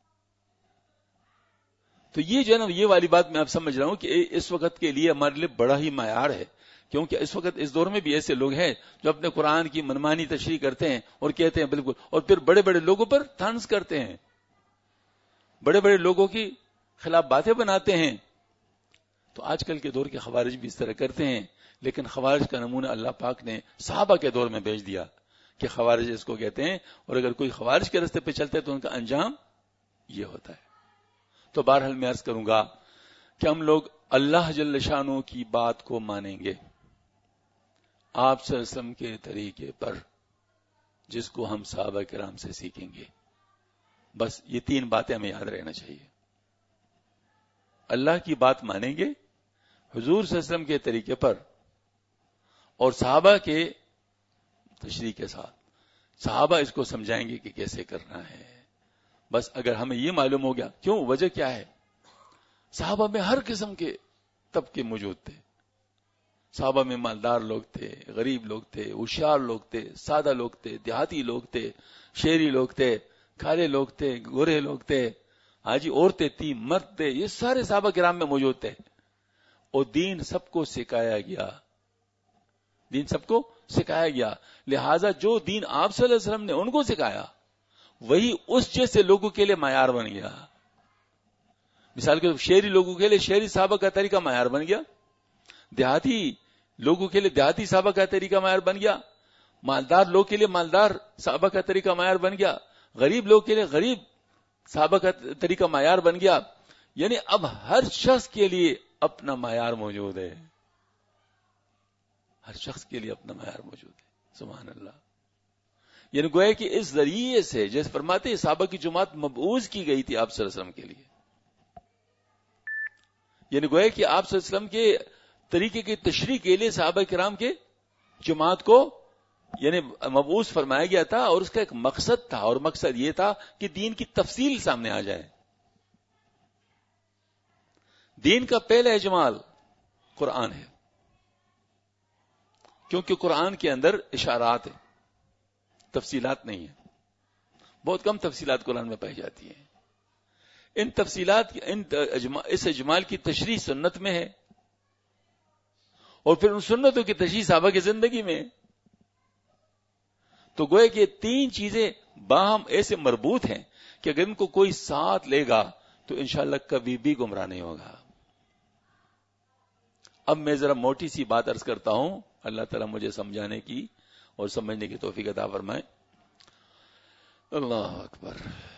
تو یہ جو ہے نا، یہ والی بات میں اب سمجھ رہا ہوں کہ اس وقت کے لیے ہمارے لیے بڑا ہی معیار ہے، کیونکہ اس وقت اس دور میں بھی ایسے لوگ ہیں جو اپنے قرآن کی منمانی تشریح کرتے ہیں اور کہتے ہیں بالکل، اور پھر بڑے بڑے لوگوں پر طنز کرتے ہیں، بڑے بڑے لوگوں کی خلاف باتیں بناتے ہیں. تو آج کل کے دور کے خوارج بھی اس طرح کرتے ہیں، لیکن خوارج کا نمونہ اللہ پاک نے صحابہ کے دور میں بھیج دیا کہ خوارج اس کو کہتے ہیں، اور اگر کوئی خوارج کے راستے پہ چلتے تو ان کا انجام یہ ہوتا ہے. تو بہرحال میں عرض کروں گا کہ ہم لوگ اللہ جل شانہ کی بات کو مانیں گے آپ صلی اللہ علیہ وسلم کے طریقے پر، جس کو ہم صحابہ کرام سے سیکھیں گے. بس یہ 3 باتیں ہمیں یاد رہنا چاہیے. اللہ کی بات مانیں گے حضور صلی اللہ علیہ وسلم کے طریقے پر اور صحابہ کے تشریح کے ساتھ. صحابہ اس کو سمجھائیں گے کہ کیسے کرنا ہے. بس اگر ہمیں یہ معلوم ہو گیا، کیوں، وجہ کیا ہے؟ صحابہ میں ہر قسم کے طبقے موجود تھے. صحابہ میں مالدار لوگ تھے، غریب لوگ تھے، ہوشیار لوگ تھے، سادہ لوگ تھے، دیہاتی لوگ تھے، شہری لوگ تھے، کالے لوگ تھے، گورے لوگ تھے، حاجی عورتیں تھیں، مرد تھے، یہ سارے صحابہ کرام میں موجود تھے. اور دین سب کو سکھایا گیا، دین سب کو سکھایا گیا. لہذا جو دین آپ صلی اللہ علیہ وسلم نے ان کو سکھایا وہی اس جیسے لوگوں کے لیے معیار بن گیا. مثال کے شہری لوگوں کے لیے شہری صحابہ کا طریقہ معیار بن گیا، دیہاتی لوگوں کے لیے دیہاتی صحابہ کا طریقہ معیار بن گیا، مالدار لوگ کے لیے مالدار صحابہ کا طریقہ معیار بن گیا، غریب لوگ کے لیے غریب صحابہ کا طریقہ معیار بن گیا. یعنی اب ہر شخص کے لیے اپنا معیار موجود ہے، ہر شخص کے لیے اپنا معیار موجود ہے. سبحان اللہ. یعنی گویا کہ اس ذریعے سے جیسے فرماتے ہیں صحابہ کی جماعت مبعوث کی گئی تھی آپ صلی اللہ علیہ وسلم کے لیے. یعنی گویا کہ آپ صلی اللہ علیہ وسلم کے طریقے کی تشریح کے لیے صحابہ کرام کے جماعت کو یعنی مبعوث فرمایا گیا تھا، اور اس کا ایک مقصد تھا، اور مقصد یہ تھا کہ دین کی تفصیل سامنے آ جائے. دین کا پہلا اجمال قرآن ہے، کیونکہ قرآن کے اندر اشارات ہیں، تفصیلات نہیں ہیں. بہت کم تفصیلات قرآن میں پائی جاتی ہیں. ان تفصیلات اس اجمال کی تشریح سنت میں ہے، اور پھر ان سنتوں کی تشریح صحابہ کی زندگی میں. تو گویا کہ 3 چیزیں باہم ایسے مربوط ہیں کہ اگر ان کو کوئی ساتھ لے گا تو انشاءاللہ کبھی بھی گمراہ نہیں ہوگا. اب میں ذرا موٹی سی بات عرض کرتا ہوں، اللہ تعالیٰ مجھے سمجھانے کی اور سمجھنے کی توفیق عطا فرمائے. اللہ اکبر.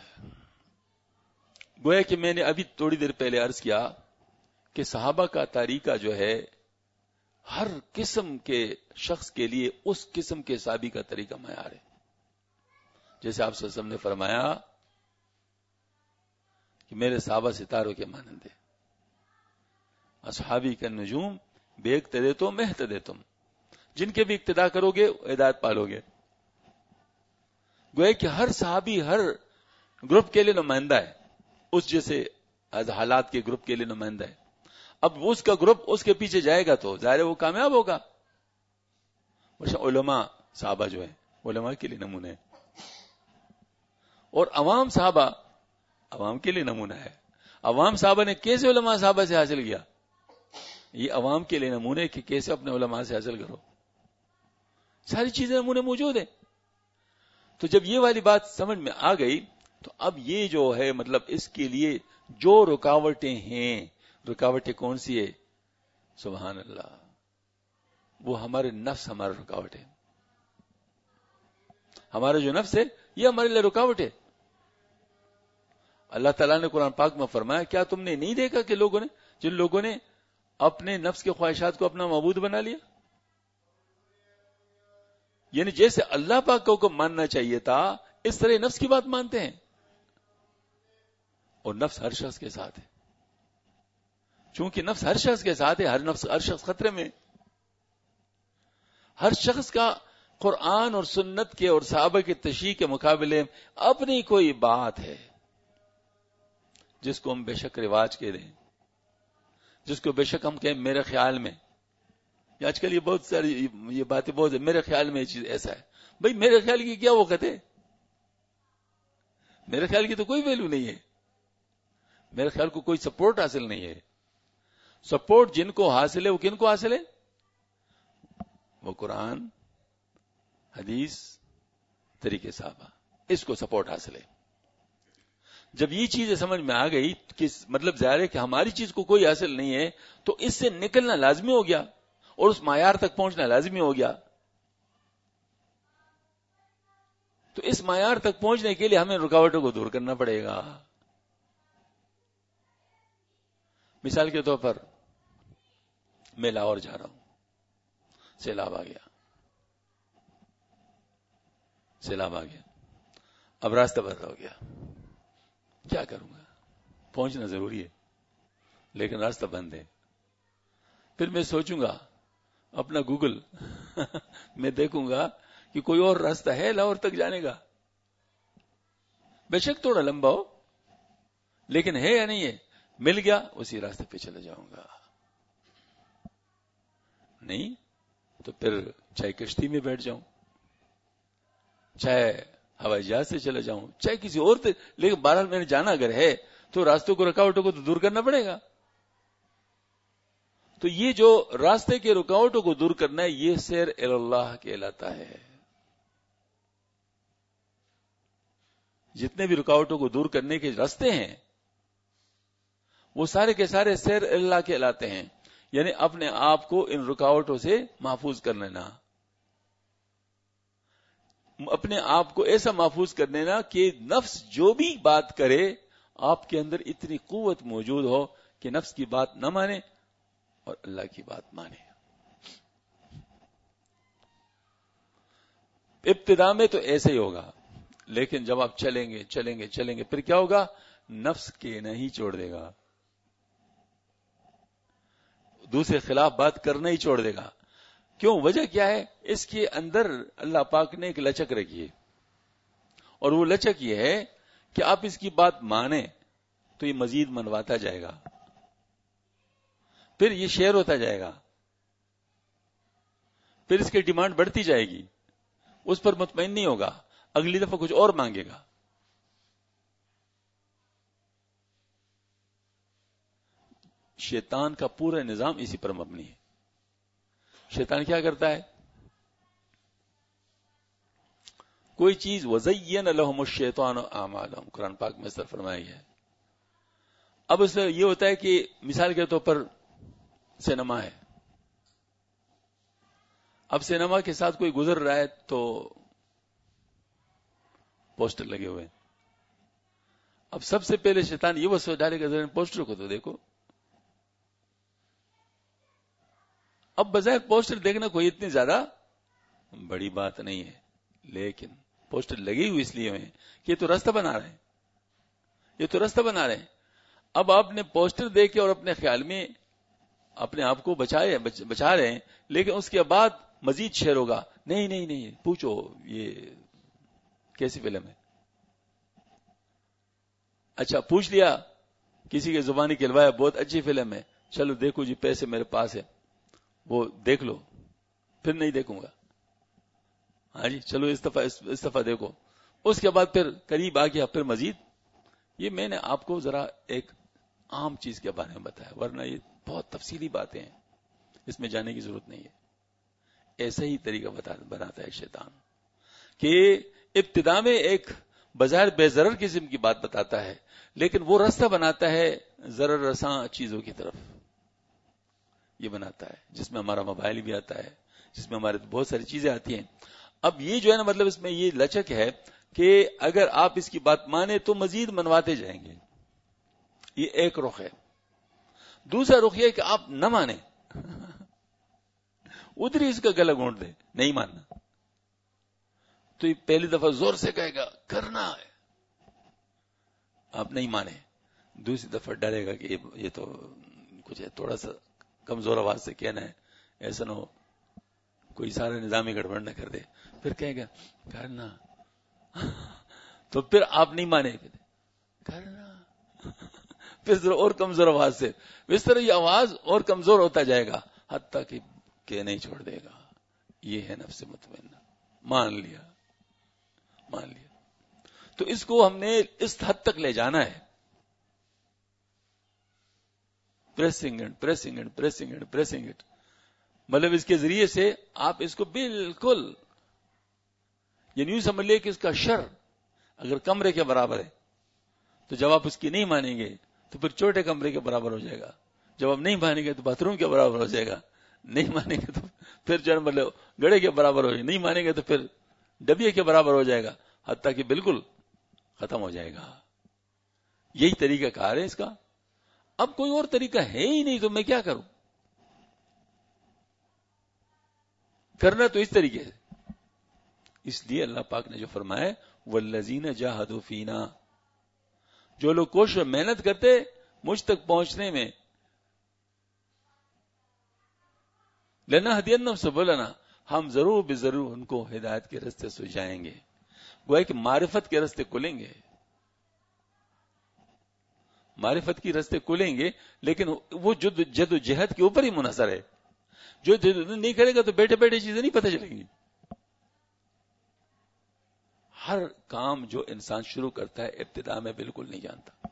گویا کہ میں نے ابھی تھوڑی دیر پہلے عرض کیا کہ صحابہ کا طریقہ جو ہے ہر قسم کے شخص کے لیے اس قسم کے صحابی کا طریقہ معیار ہے. جیسے آپ صلی اللہ علیہ وسلم نے فرمایا کہ میرے صحابہ ستاروں کے مانند ہیں، اصحابی کا نجوم بے اقتدیتم اہتدیتم، جن کے بھی اقتدا کرو گے ہدایت پالو گے. گویا کہ ہر صحابی ہر گروپ کے لیے نمائندہ ہے، اس جیسے حالات کے گروپ کے لیے نمائندہ ہے. اب اس کا گروپ اس کے پیچھے جائے گا تو ظاہر ہے وہ کامیاب ہوگا. علماء صحابہ جو ہیں علماء کے لیے نمونہ ہے، اور عوام صحابہ عوام کے لیے نمونہ ہے. عوام صحابہ نے کیسے علماء صحابہ سے حاصل کیا، یہ عوام کے لیے نمونے کہ کیسے اپنے علماء سے حاصل کرو. ساری چیزیں نمونے موجود ہیں. تو جب یہ والی بات سمجھ میں آ گئی تو اب یہ جو ہے مطلب اس کے لیے جو رکاوٹیں ہیں، رکاوٹیں کون سی ہے؟ سبحان اللہ، وہ ہمارے نفس ہمارا رکاوٹ ہے. ہمارا جو نفس ہے یہ ہمارے لیے رکاوٹ ہے. اللہ تعالیٰ نے قرآن پاک میں فرمایا کیا تم نے نہیں دیکھا کہ جن لوگوں نے اپنے نفس کے خواہشات کو اپنا معبود بنا لیا. یعنی جیسے اللہ پاک کو ماننا چاہیے تھا اس طرح نفس کی بات مانتے ہیں، اور نفس ہر شخص کے ساتھ ہے. چونکہ نفس ہر شخص کے ساتھ ہے، ہر شخص خطرے میں. ہر شخص کا قرآن اور سنت کے اور صحابہ کی تشریح کے مقابلے اپنی کوئی بات ہے جس کو ہم بے شک رواج کہہ دیں، جس کو بے شک ہم کہیں میرے خیال میں، آج کل یہ بہت ساری یہ باتیں بہت ہے، میرے خیال میں یہ چیز ایسا ہے. بھائی میرے خیال کی کیا وقت ہے؟ میرے خیال کی تو کوئی ویلیو نہیں ہے. میرے خیال کو کوئی سپورٹ حاصل نہیں ہے. سپورٹ جن کو حاصل ہے وہ کن کو حاصل ہے؟ وہ قرآن، حدیث، طریقے صحابہ، اس کو سپورٹ حاصل ہے. جب یہ چیزیں سمجھ میں آ گئی کہ مطلب ظاہر ہے کہ ہماری چیز کو کوئی حاصل نہیں ہے، تو اس سے نکلنا لازمی ہو گیا اور اس معیار تک پہنچنا لازمی ہو گیا. تو اس معیار تک پہنچنے کے لیے ہمیں رکاوٹوں کو دور کرنا پڑے گا. مثال کے طور پر میں لاہور جا رہا ہوں، سیلاب آ گیا، اب راستہ بند ہو گیا، کیا کروں گا؟ پہنچنا ضروری ہے لیکن راستہ بند ہے. پھر میں سوچوں گا اپنا گوگل میں دیکھوں گا کہ کوئی اور راستہ ہے لاہور تک جانے کا، بے شک تھوڑا لمبا ہو لیکن ہے یا نہیں ہے، مل گیا اسی راستے پہ چلے جاؤں گا. نہیں تو پھر چاہے کشتی میں بیٹھ جاؤں، چاہے ہوائی جہاز سے چلے جاؤں، چاہے کسی اور لیکن بہرحال میں نے جانا اگر ہے تو راستوں کو، رکاوٹوں کو تو دور کرنا پڑے گا. تو یہ جو راستے کے رکاوٹوں کو دور کرنا ہے، یہ سیر اللہ کہلاتا ہے. جتنے بھی رکاوٹوں کو دور کرنے کے راستے ہیں وہ سارے کے سارے سیر اللہ کہلاتے ہیں. یعنی اپنے آپ کو ان رکاوٹوں سے محفوظ کر لینا، اپنے آپ کو ایسا محفوظ کر لینا کہ نفس جو بھی بات کرے آپ کے اندر اتنی قوت موجود ہو کہ نفس کی بات نہ مانے اور اللہ کی بات مانے. ابتدا میں تو ایسے ہی ہوگا لیکن جب آپ چلیں گے پھر کیا ہوگا؟ نفس کے نہیں چھوڑ دے گا، دوسرے خلاف بات کرنا ہی چھوڑ دے گا. کیوں؟ وجہ کیا ہے؟ اس کے اندر اللہ پاک نے ایک لچک رکھی ہے اور وہ لچک یہ ہے کہ آپ اس کی بات مانیں تو یہ مزید منواتا جائے گا، پھر یہ شیئر ہوتا جائے گا، پھر اس کی ڈیمانڈ بڑھتی جائے گی، اس پر مطمئن نہیں ہوگا، اگلی دفعہ کچھ اور مانگے گا. شیطان کا پورا نظام اسی پر مبنی ہے. شیطان کیا کرتا ہے؟ کوئی چیز وَزَيَّنَ لَهُمُ الشَّيْطَانُ أَعْمَالَهُمْ، قرآن پاک میں اس طرح فرمایا گیا ہے. اب اس میں یہ ہوتا ہے کہ مثال کے طور پر سینما ہے، اب سینما کے ساتھ کوئی گزر رہا ہے تو پوسٹر لگے ہوئے ہیں. اب سب سے پہلے شیطان یہ وسوسہ ڈالے گا ذرا پوسٹر کو تو دیکھو. اب بظاہر پوسٹر دیکھنا کوئی اتنی زیادہ بڑی بات نہیں ہے، لیکن پوسٹر لگی ہوئی اس لیے ہیں کہ یہ تو راستہ بنا رہے ہیں، اب آپ نے پوسٹر دیکھ کے اور اپنے خیال میں اپنے آپ کو بچا رہے ہیں، لیکن اس کے بعد مزید شیئر ہوگا. نہیں پوچھو یہ کیسی فلم ہے؟ اچھا پوچھ لیا، کسی کے زبانی کہلوایا بہت اچھی فلم ہے، چلو دیکھو جی، پیسے میرے پاس ہے، وہ دیکھ لو، پھر نہیں دیکھوں گا. ہاں جی چلو اس دفعہ دیکھو. اس کے بعد پھر قریب آ گیا، پھر مزید. یہ میں نے آپ کو ذرا ایک عام چیز کے بارے میں بتایا، ورنہ یہ بہت تفصیلی باتیں ہیں، اس میں جانے کی ضرورت نہیں ہے. ایسا ہی طریقہ بناتا ہے شیطان کہ ابتدا میں ایک بظاہر بے ضرر قسم کی بات بتاتا ہے، لیکن وہ راستہ بناتا ہے ضرر رساں چیزوں کی طرف. یہ بناتا ہے جس میں ہمارا موبائل بھی آتا ہے، جس میں ہمارے بہت ساری چیزیں آتی ہیں. اب یہ جو ہے نا، مطلب اس میں یہ لچک ہے کہ اگر آپ اس کی بات مانیں تو مزید منواتے جائیں گے. یہ ایک رخ ہے. دوسرا رخ یہ کہ آپ نہ مانیں، ادھر ہی اس کا گلا گھونٹ دیں، نہیں ماننا، تو یہ پہلی دفعہ زور سے کہے گا کرنا ہے، آپ نہیں مانے، دوسری دفعہ ڈرے گا کہ یہ تو کچھ ہے، تھوڑا سا کمزور آواز سے کہنا ہے، ایسا نہ ہو کوئی سارا نظام ہی گڑبڑ نہ کر دے. پھر کہے گا کرنا، تو پھر آپ نہیں مانے، کرنا، پھر اور کمزور آواز سے. اس طرح یہ آواز اور کمزور ہوتا جائے گا حتیٰ کہ کہ نہیں چھوڑ دے گا. یہ ہے نفس مطمئنہ. مان لیا. تو اس کو ہم نے اس حد تک لے جانا ہے. Pressing it. مطلب اس کے ذریعے سے آپ اس کو بالکل یہ نہیں سمجھ لے کہ اس کا شر اگر کمرے کے برابر ہے تو جب آپ اس کی نہیں مانیں گے تو پھر چھوٹے کمرے کے برابر ہو جائے گا. جب آپ نہیں مانیں گے تو باتھ روم کے برابر ہو جائے گا. نہیں مانیں گے تو پھر جو مطلب گڑے کے برابر ہو جائے گا. نہیں مانیں گے تو پھر ڈبیے کے برابر ہو جائے گا, حتیٰ کہ بالکل ختم ہو جائے گا. یہی طریقہ کار ہے اس کا. اب کوئی اور طریقہ ہے ہی نہیں تو میں کیا کروں؟ کرنا تو اس طریقے سے. اس لیے اللہ پاک نے جو فرمایا والذین جاہدوا فینا, جو لوگ کوشش و محنت کرتے مجھ تک پہنچنے میں, لنہدینہم سبلنا, ہم ضرور بضرور ان کو ہدایت کے راستے سجائیں گے. گویا کہ معرفت کے راستے کھلیں گے, معرفت کی راستے کھلیں گے, لیکن وہ جد و جہد کے اوپر ہی منحصر ہے. جو جد نہیں کرے گا تو بیٹھے بیٹھے چیزیں نہیں پتہ چلیں گی. ہر کام جو انسان شروع کرتا ہے ابتدا میں بالکل نہیں جانتا,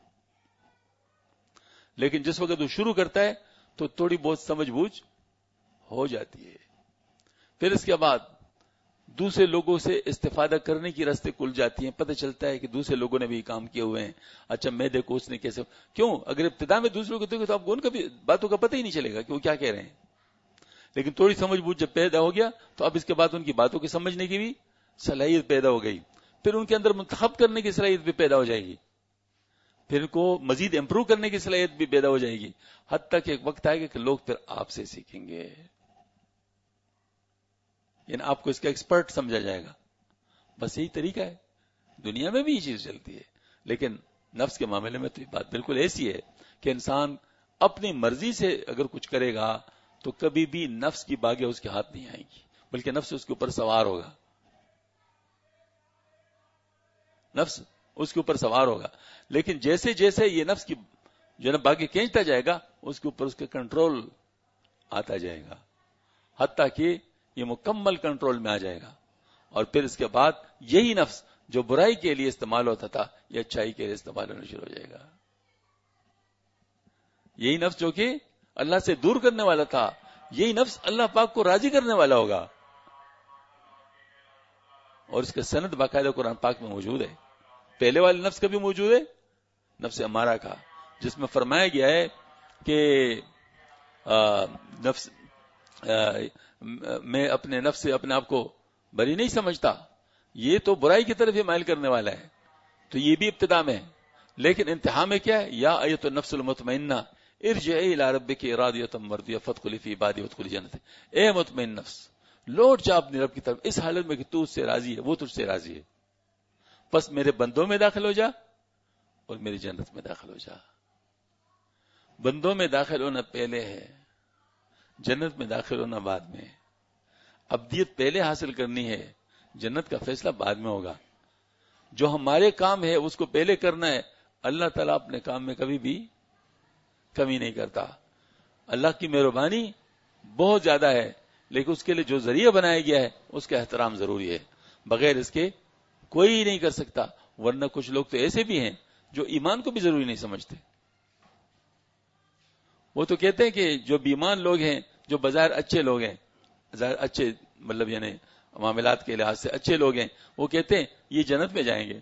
لیکن جس وقت وہ شروع کرتا ہے تو تھوڑی بہت سمجھ بوجھ ہو جاتی ہے. پھر اس کے بعد دوسرے لوگوں سے استفادہ کرنے کی راستے کھل جاتی ہیں. پتہ چلتا ہے کہ دوسرے لوگوں نے بھی کام کیے ہوئے ہیں. اچھا میں دیکھو اس نے کیسے, کیوں اگر ابتدا میں دوسروں کو دیکھو تو آپ کو ان کا بھی باتوں کا پتہ ہی نہیں چلے گا کہ وہ کیا کہہ رہے ہیں. لیکن تھوڑی سمجھ بوجھ جب پیدا ہو گیا تو اب اس کے بعد ان کی باتوں کی سمجھنے کی بھی صلاحیت پیدا ہو گئی. پھر ان کے اندر منتخب کرنے کی صلاحیت بھی پیدا ہو جائے گی. پھر ان کو مزید امپروو کرنے کی صلاحیت بھی پیدا ہو جائے گی. حتیٰ کہ ایک وقت آئے گا کہ لوگ پھر آپ سے سیکھیں گے, یعنی آپ کو اس کا ایکسپرٹ سمجھا جائے گا. بس یہی طریقہ ہے. دنیا میں بھی یہ چیز چلتی ہے, لیکن نفس کے معاملے میں تو یہ بات بالکل ایسی ہے کہ انسان اپنی مرضی سے اگر کچھ کرے گا تو کبھی بھی نفس کی باغیں اس کے ہاتھ نہیں آئیں گی, بلکہ نفس اس کے اوپر سوار ہوگا. نفس اس کے اوپر سوار ہوگا. لیکن جیسے جیسے یہ نفس کی جو ہے باغیں کھینچتا جائے گا اس کے اوپر اس کا کنٹرول آتا جائے گا, حتیٰ کہ یہ مکمل کنٹرول میں آ جائے گا. اور پھر اس کے بعد یہی نفس جو برائی کے لیے استعمال ہوتا تھا یہ اچھائی کے لیے استعمال ہونا شروع ہو جائے گا. یہی نفس جو کہ اللہ سے دور کرنے والا تھا, یہی نفس اللہ پاک کو راضی کرنے والا ہوگا. اور اس کا سند باقاعدہ قرآن پاک میں موجود ہے. پہلے والے نفس کا بھی موجود ہے, نفس امارہ کا, جس میں فرمایا گیا ہے کہ نفس میں اپنے نفس سے اپنے آپ کو بری نہیں سمجھتا, یہ تو برائی کی طرف ہی مائل کرنے والا ہے. تو یہ بھی ابتدا میں ہے, لیکن انتہا میں کیا ہے, یا ایت النفس المطمئنہ ارجعی الی ربک راضیۃ مرضیہ فادخلی فی عبادی وادخلی جنتی. اے مطمئن نفس, لوٹ جا اپنے رب کی طرف اس حالت میں کہ تو اس سے راضی ہے, وہ تجھ سے راضی ہے. بس میرے بندوں میں داخل ہو جا اور میری جنت میں داخل ہو جا. بندوں میں داخل ہونا پہلے ہے, جنت میں داخل ہونا بعد میں. ابدیت پہلے حاصل کرنی ہے, جنت کا فیصلہ بعد میں ہوگا. جو ہمارے کام ہے اس کو پہلے کرنا ہے. اللہ تعالیٰ اپنے کام میں کبھی بھی کمی نہیں کرتا. اللہ کی مہربانی بہت زیادہ ہے, لیکن اس کے لیے جو ذریعہ بنایا گیا ہے اس کا احترام ضروری ہے. بغیر اس کے کوئی نہیں کر سکتا. ورنہ کچھ لوگ تو ایسے بھی ہیں جو ایمان کو بھی ضروری نہیں سمجھتے. وہ تو کہتے ہیں کہ جو بیمان لوگ ہیں, جو بظاہر اچھے لوگ ہیں, اچھے مطلب یعنی معاملات کے لحاظ سے اچھے لوگ ہیں, وہ کہتے ہیں یہ جنت میں جائیں گے.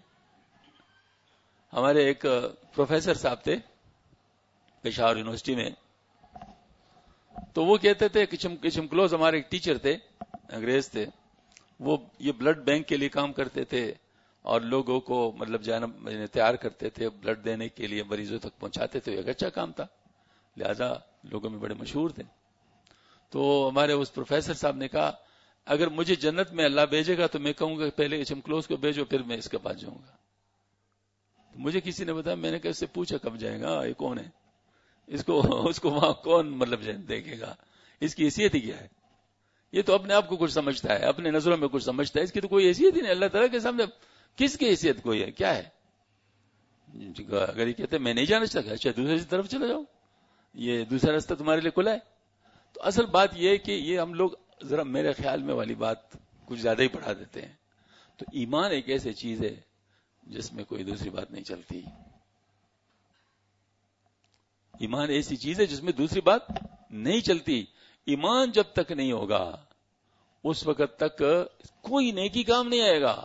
ہمارے ایک پروفیسر صاحب تھے پشاور یونیورسٹی میں, تو وہ کہتے تھے کچم کلوز ہمارے ایک ٹیچر تھے, انگریز تھے, وہ یہ بلڈ بینک کے لیے کام کرتے تھے اور لوگوں کو مطلب جانا تیار کرتے تھے, بلڈ دینے کے لیے مریضوں تک پہنچاتے تھے. ایک اچھا کام تھا, لہذا لوگوں میں بڑے مشہور تھے. تو ہمارے اس پروفیسر صاحب نے کہا اگر مجھے جنت میں اللہ بھیجے گا تو میں کہوں گا پہلے کچم کلوز کو بھیجو, پھر میں اس کے پاس جاؤں گا. مجھے کسی نے بتایا, میں نے کیسے پوچھا کب جائے گا, یہ کون ہے, اس کو وہاں کون مطلب دیکھے گا, اس کی حیثیت ہی کیا ہے. یہ تو اپنے آپ کو کچھ سمجھتا ہے, اپنے نظروں میں کچھ سمجھتا ہے, اس کی تو کوئی حیثیت ہی نہیں. اللہ تعالیٰ کے سامنے کس کی حیثیت کوئی ہے, کیا ہے. اگر یہ کہتے میں نہیں جانا چاہتا, اچھا دوسری طرف چلا جاؤ, یہ دوسرا راستہ تمہارے لیے کھلا ہے. تو تو اصل بات یہ ہے کہ یہ ہم لوگ ذرا میرے خیال میں والی بات کچھ زیادہ ہی بڑھا دیتے ہیں. تو ایمان ایک ایسی چیز ہے جس میں کوئی دوسری بات نہیں چلتی. ایمان ایسی چیز ہے جس میں دوسری بات نہیں چلتی. ایمان جب تک نہیں ہوگا اس وقت تک کوئی نیکی کام نہیں آئے گا.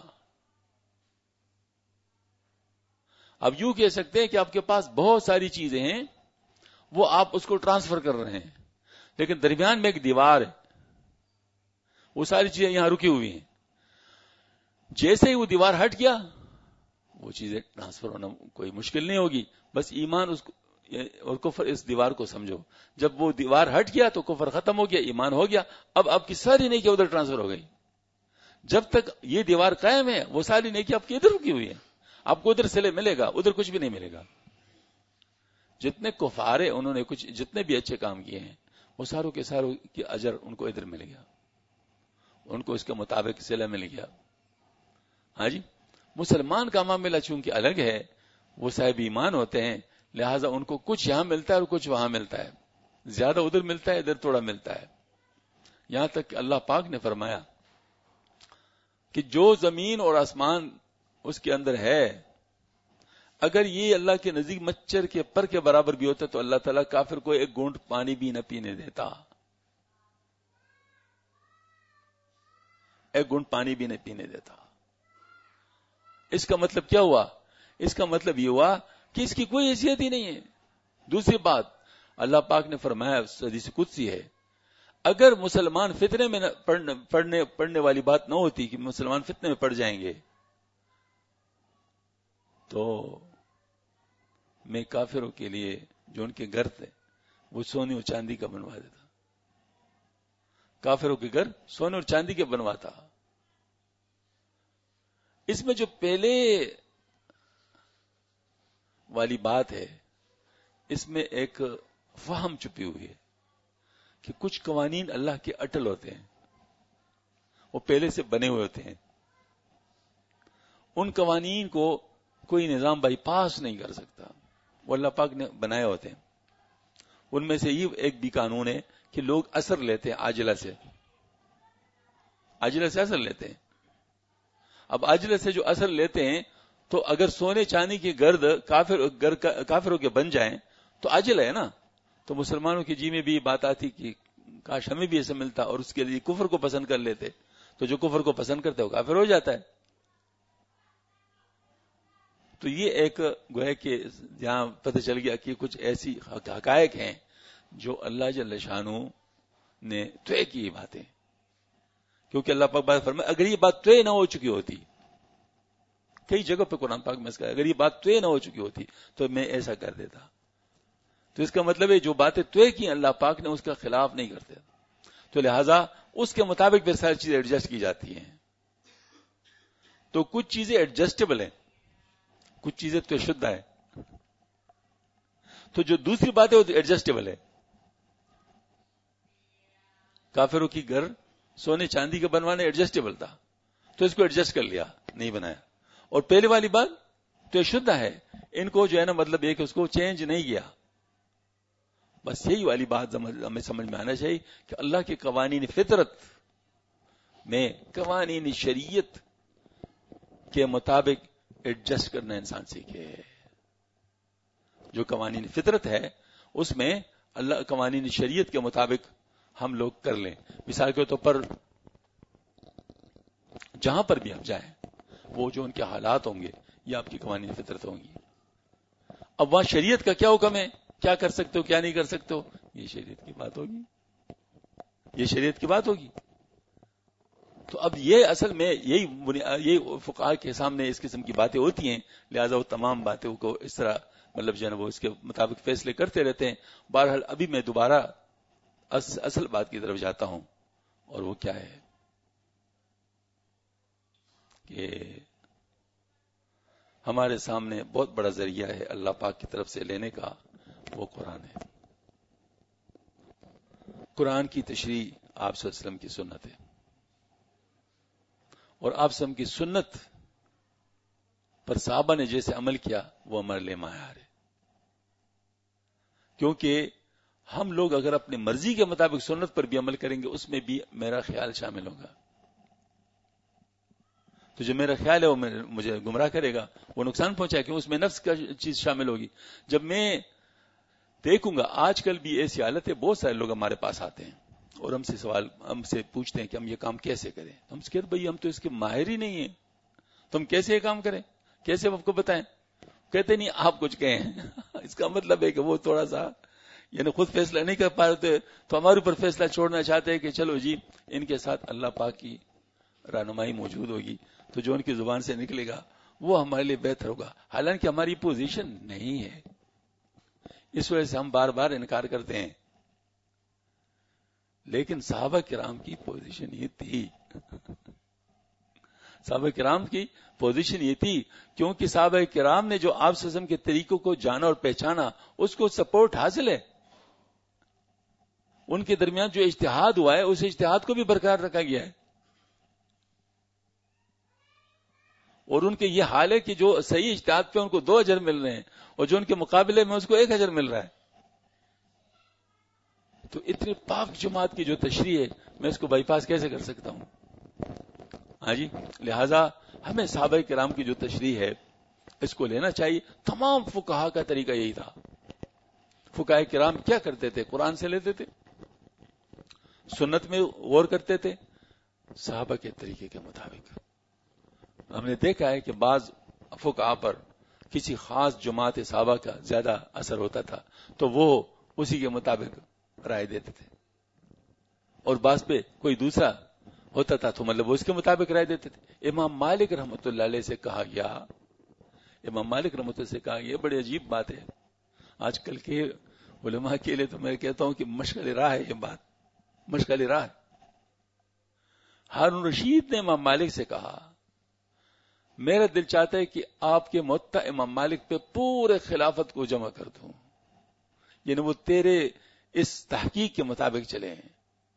اب یوں کہہ سکتے ہیں کہ آپ کے پاس بہت ساری چیزیں ہیں, وہ آپ اس کو ٹرانسفر کر رہے ہیں, لیکن درمیان میں ایک دیوار ہے, وہ ساری چیزیں یہاں رکی ہوئی ہیں. جیسے ہی وہ دیوار ہٹ گیا وہ چیزیں ٹرانسفر ہونا کوئی مشکل نہیں ہوگی. بس ایمان اس کو اور کفر اس دیوار کو سمجھو. جب وہ دیوار ہٹ گیا تو کفر ختم ہو گیا, ایمان ہو گیا. اب آپ کی ساری نیکی ادھر ٹرانسفر ہو گئی. جب تک یہ دیوار قائم ہے وہ ساری نیکی آپ کی ادھر رکی ہوئی ہے. آپ کو ادھر سلے ملے گا, ادھر کچھ بھی نہیں ملے گا. جتنے کفار ہیں انہوں نے کچھ جتنے بھی اچھے کام کیے ہیں وہ ساروں کے ساروں کی اجر ان کو ادھر مل گیا, ان کو اس کے مطابق سلا مل گیا. ہاں جی, مسلمان کا معاملہ چونکہ الگ ہے, وہ صاحب ایمان ہوتے ہیں, لہٰذا ان کو کچھ یہاں ملتا ہے اور کچھ وہاں ملتا ہے, زیادہ ادھر ملتا ہے, ادھر تھوڑا ملتا ہے. یہاں تک کہ اللہ پاک نے فرمایا کہ جو زمین اور آسمان اس کے اندر ہے, اگر یہ اللہ کے نزدیک مچھر کے پر کے برابر بھی ہوتا تو اللہ تعالیٰ کافر کو ایک گھونٹ پانی بھی نہ پینے دیتا. ایک گھونٹ پانی بھی نہ پینے دیتا. اس کا مطلب کیا ہوا؟ اس کا مطلب یہ ہوا کہ اس کی کوئی حیثیت ہی نہیں ہے. دوسری بات, اللہ پاک نے فرمایا, حدیث قدسی ہے, اگر مسلمان فتنے میں پڑھنے والی بات نہ ہوتی کہ مسلمان فتنے میں پڑ جائیں گے, تو میں کافروں کے لیے جو ان کے گھر تھے وہ سونے اور چاندی کا بنوا دیتا. کافروں کے گھر سونے اور چاندی کے بنواتا. اس میں جو پہلے والی بات ہے اس میں ایک فہم چھپی ہوئی ہے کہ کچھ قوانین اللہ کے اٹل ہوتے ہیں, وہ پہلے سے بنے ہوئے ہوتے ہیں. ان قوانین کو کوئی نظام بائی پاس نہیں کر سکتا, وہ اللہ پاک نے بنائے ہوتے ہیں. ان میں سے یہ ایک بھی قانون ہے کہ لوگ اثر لیتے ہیں عاجلہ سے اثر لیتے ہیں. اب عاجلہ سے جو اثر لیتے ہیں تو اگر سونے چاندی کی گرد کافروں کے بن جائیں تو عاجلہ ہے نا. تو مسلمانوں کی جی میں بھی یہ بات آتی کہ کاش ہمیں بھی ایسا ملتا, اور اس کے لیے کفر کو پسند کر لیتے. تو جو کفر کو پسند کرتے وہ کافر ہو جاتا ہے. تو یہ ایک گویا کہ جہاں پتہ چل گیا کہ کچھ ایسی حقائق ہیں جو اللہ جل شانہ نے طے کی باتیں, کیونکہ اللہ پاک بات فرمائے اگر یہ بات طے نہ ہو چکی ہوتی, کئی جگہ پہ قرآن پاک میں اس کا اگر یہ بات طے نہ ہو چکی ہوتی تو میں ایسا کر دیتا. تو اس کا مطلب ہے جو باتیں طے کی اللہ پاک نے اس کا خلاف نہیں کرتے, تو لہذا اس کے مطابق پھر ساری چیزیں ایڈجسٹ کی جاتی ہیں. تو کچھ چیزیں ایڈجسٹیبل ہیں, کچھ چیزیں تو شدہ ہے. تو جو دوسری بات ہے وہ ایڈجسٹیبل ہے. کافروں کی گھر سونے چاندی کے بنوانے ایڈجسٹیبل تھا, تو اس کو ایڈجسٹ کر لیا, نہیں بنایا. اور پہلے والی بات تو شدہ ہے, ان کو جو ہے نا مطلب یہ کہ اس کو چینج نہیں کیا. بس یہی والی بات ہمیں سمجھ میں آنا چاہیے کہ اللہ کے قوانین فطرت میں قوانین شریعت کے مطابق ایڈجسٹ کرنا انسان سیکھے. جو قوانین فطرت ہے اس میں اللہ قوانین شریعت کے مطابق ہم لوگ کر لیں. مثال کے طور پر جہاں پر بھی ہم جائیں وہ جو ان کے حالات ہوں گے یہ آپ کی قوانین فطرت ہوں گی. اب وہاں شریعت کا کیا حکم ہے, کیا کر سکتے ہو کیا نہیں کر سکتے ہو, یہ شریعت کی بات ہوگی, یہ شریعت کی بات ہوگی. تو اب یہ اصل میں یہی فقہاء کے سامنے اس قسم کی باتیں ہوتی ہیں, لہذا وہ تمام باتوں کو اس طرح مطلب جو ہے نا وہ اس کے مطابق فیصلے کرتے رہتے ہیں. بہرحال ابھی میں دوبارہ اصل بات کی طرف جاتا ہوں, اور وہ کیا ہے کہ ہمارے سامنے بہت بڑا ذریعہ ہے اللہ پاک کی طرف سے لینے کا, وہ قرآن ہے. قرآن کی تشریح آپ صلی اللہ علیہ وسلم کی سنت ہے, اور آپ صلی اللہ علیہ وسلم کی سنت پر صحابہ نے جیسے عمل کیا وہ ہمارے لیے معیار ہے. کیونکہ ہم لوگ اگر اپنی مرضی کے مطابق سنت پر بھی عمل کریں گے اس میں بھی میرا خیال شامل ہوگا. تو جو میرا خیال ہے وہ مجھے گمراہ کرے گا, وہ نقصان پہنچائے, کیوں اس میں نفس کا چیز شامل ہوگی. جب میں دیکھوں گا, آج کل بھی ایسی حالت ہے, بہت سارے لوگ ہمارے پاس آتے ہیں اور ہم سے پوچھتے ہیں کہ ہم یہ کام کیسے کریں. ہم سے کہتے بھائی ہم تو اس کے ماہر ہی نہیں ہیں, تو ہم کیسے یہ کام کریں, کیسے آپ کو بتائیں. کہتے نہیں آپ کچھ کہیں. اس کا مطلب ہے کہ وہ تھوڑا سا یعنی خود فیصلہ نہیں کر پا رہے تو ہمارے اوپر فیصلہ چھوڑنا چاہتے ہیں کہ چلو جی ان کے ساتھ اللہ پاک کی رہنمائی موجود ہوگی تو جو ان کی زبان سے نکلے گا وہ ہمارے لیے بہتر ہوگا. حالانکہ ہماری پوزیشن نہیں ہے, اس وجہ سے ہم بار بار انکار کرتے ہیں. لیکن صحابہ کرام کی پوزیشن یہ تھی, صحابہ کرام کی پوزیشن یہ تھی کیونکہ صحابہ کرام نے جو آپ صلی اللہ علیہ وسلم کے طریقوں کو جانا اور پہچانا اس کو سپورٹ حاصل ہے. ان کے درمیان جو اجتہاد ہوا ہے اس اجتہاد کو بھی برقرار رکھا گیا ہے. اور ان کے یہ حال ہے کہ جو صحیح اجتہاد پہ ان کو 2 اجر مل رہے ہیں اور جو ان کے مقابلے میں اس کو 1 اجر مل رہا ہے. تو اتنے پاک جماعت کی جو تشریح ہے میں اس کو بائی پاس کیسے کر سکتا ہوں. ہاں جی, لہذا ہمیں صحابہ کرام کی جو تشریح ہے اس کو لینا چاہیے. تمام فقہا کا طریقہ یہی تھا. فقہاء کرام کیا کرتے تھے, قرآن سے لیتے تھے, سنت میں غور کرتے تھے, صحابہ کے طریقے کے مطابق. ہم نے دیکھا ہے کہ بعض فقہا پر کسی خاص جماعت صحابہ کا زیادہ اثر ہوتا تھا تو وہ اسی کے مطابق رائے دیتے تھے, اور بعض پہ کوئی دوسرا ہوتا تھا تو مطلب وہ اس کے مطابق رائے دیتے تھے. امام مالک رحمۃ اللہ علیہ سے کہا گیا, امام مالک رحمۃ اللہ سے کہا گیا, بڑی عجیب بات ہے آج کل کے علماء کے لیے, تو میں کہتا ہوں کہ مشغل راہ ہے یہ بات, مشغل راہ ہے. ہارون رشید نے امام مالک سے کہا میرا دل چاہتا ہے کہ آپ کے موطا امام مالک پہ پورے خلافت کو جمع کر دوں, یعنی وہ تیرے اس تحقیق کے مطابق چلے ہیں.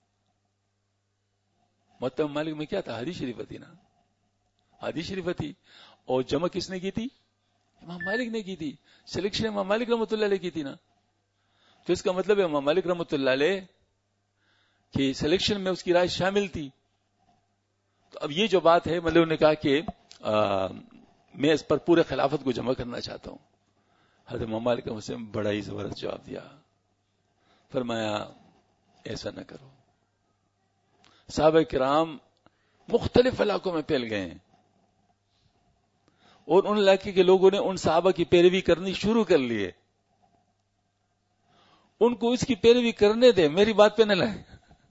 موطا امام مالک میں کیا تھا, حدیث شریف تھی نا, حدیث شریف تھی, اور جمع کس نے کی تھی, امام مالک نے کی تھی. سلیکشن امام مالک رحمۃ اللہ علیہ کی تھی نا, تو اس کا مطلب ہے امام مالک رحمۃ اللہ علیہ کی سلیکشن میں اس کی رائے شامل تھی. تو اب یہ جو بات ہے, مطلب انہوں نے کہا کہ میں اس پر پورے خلافت کو جمع کرنا چاہتا ہوں. حضرت امام مالک نے مجھ بڑا ہی زبردست جواب دیا, فرمایا ایسا نہ کرو. صحابہ کرام مختلف علاقوں میں پھیل گئے ہیں اور ان علاقے کے لوگوں نے ان صحابہ کی پیروی کرنی شروع کر لی ہے. ان کو اس کی پیروی کرنے دے, میری بات پہ نہ لائے.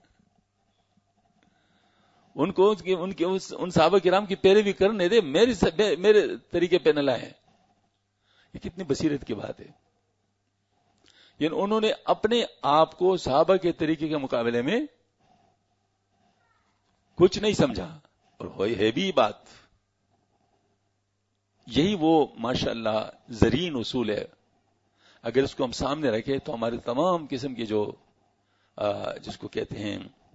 ان کو ان صحابہ کرام کی پیروی کرنے دے, میرے طریقے پہ نہ لائے. یہ کتنی بصیرت کی بات ہے. یعنی انہوں نے اپنے آپ کو صحابہ کے طریقے کے مقابلے میں کچھ نہیں سمجھا, اور ہے بھی بات. یہی وہ ماشاءاللہ زرین اصول ہے. اگر اس کو ہم سامنے رکھیں تو ہمارے تمام قسم کی جو جس کو کہتے ہیں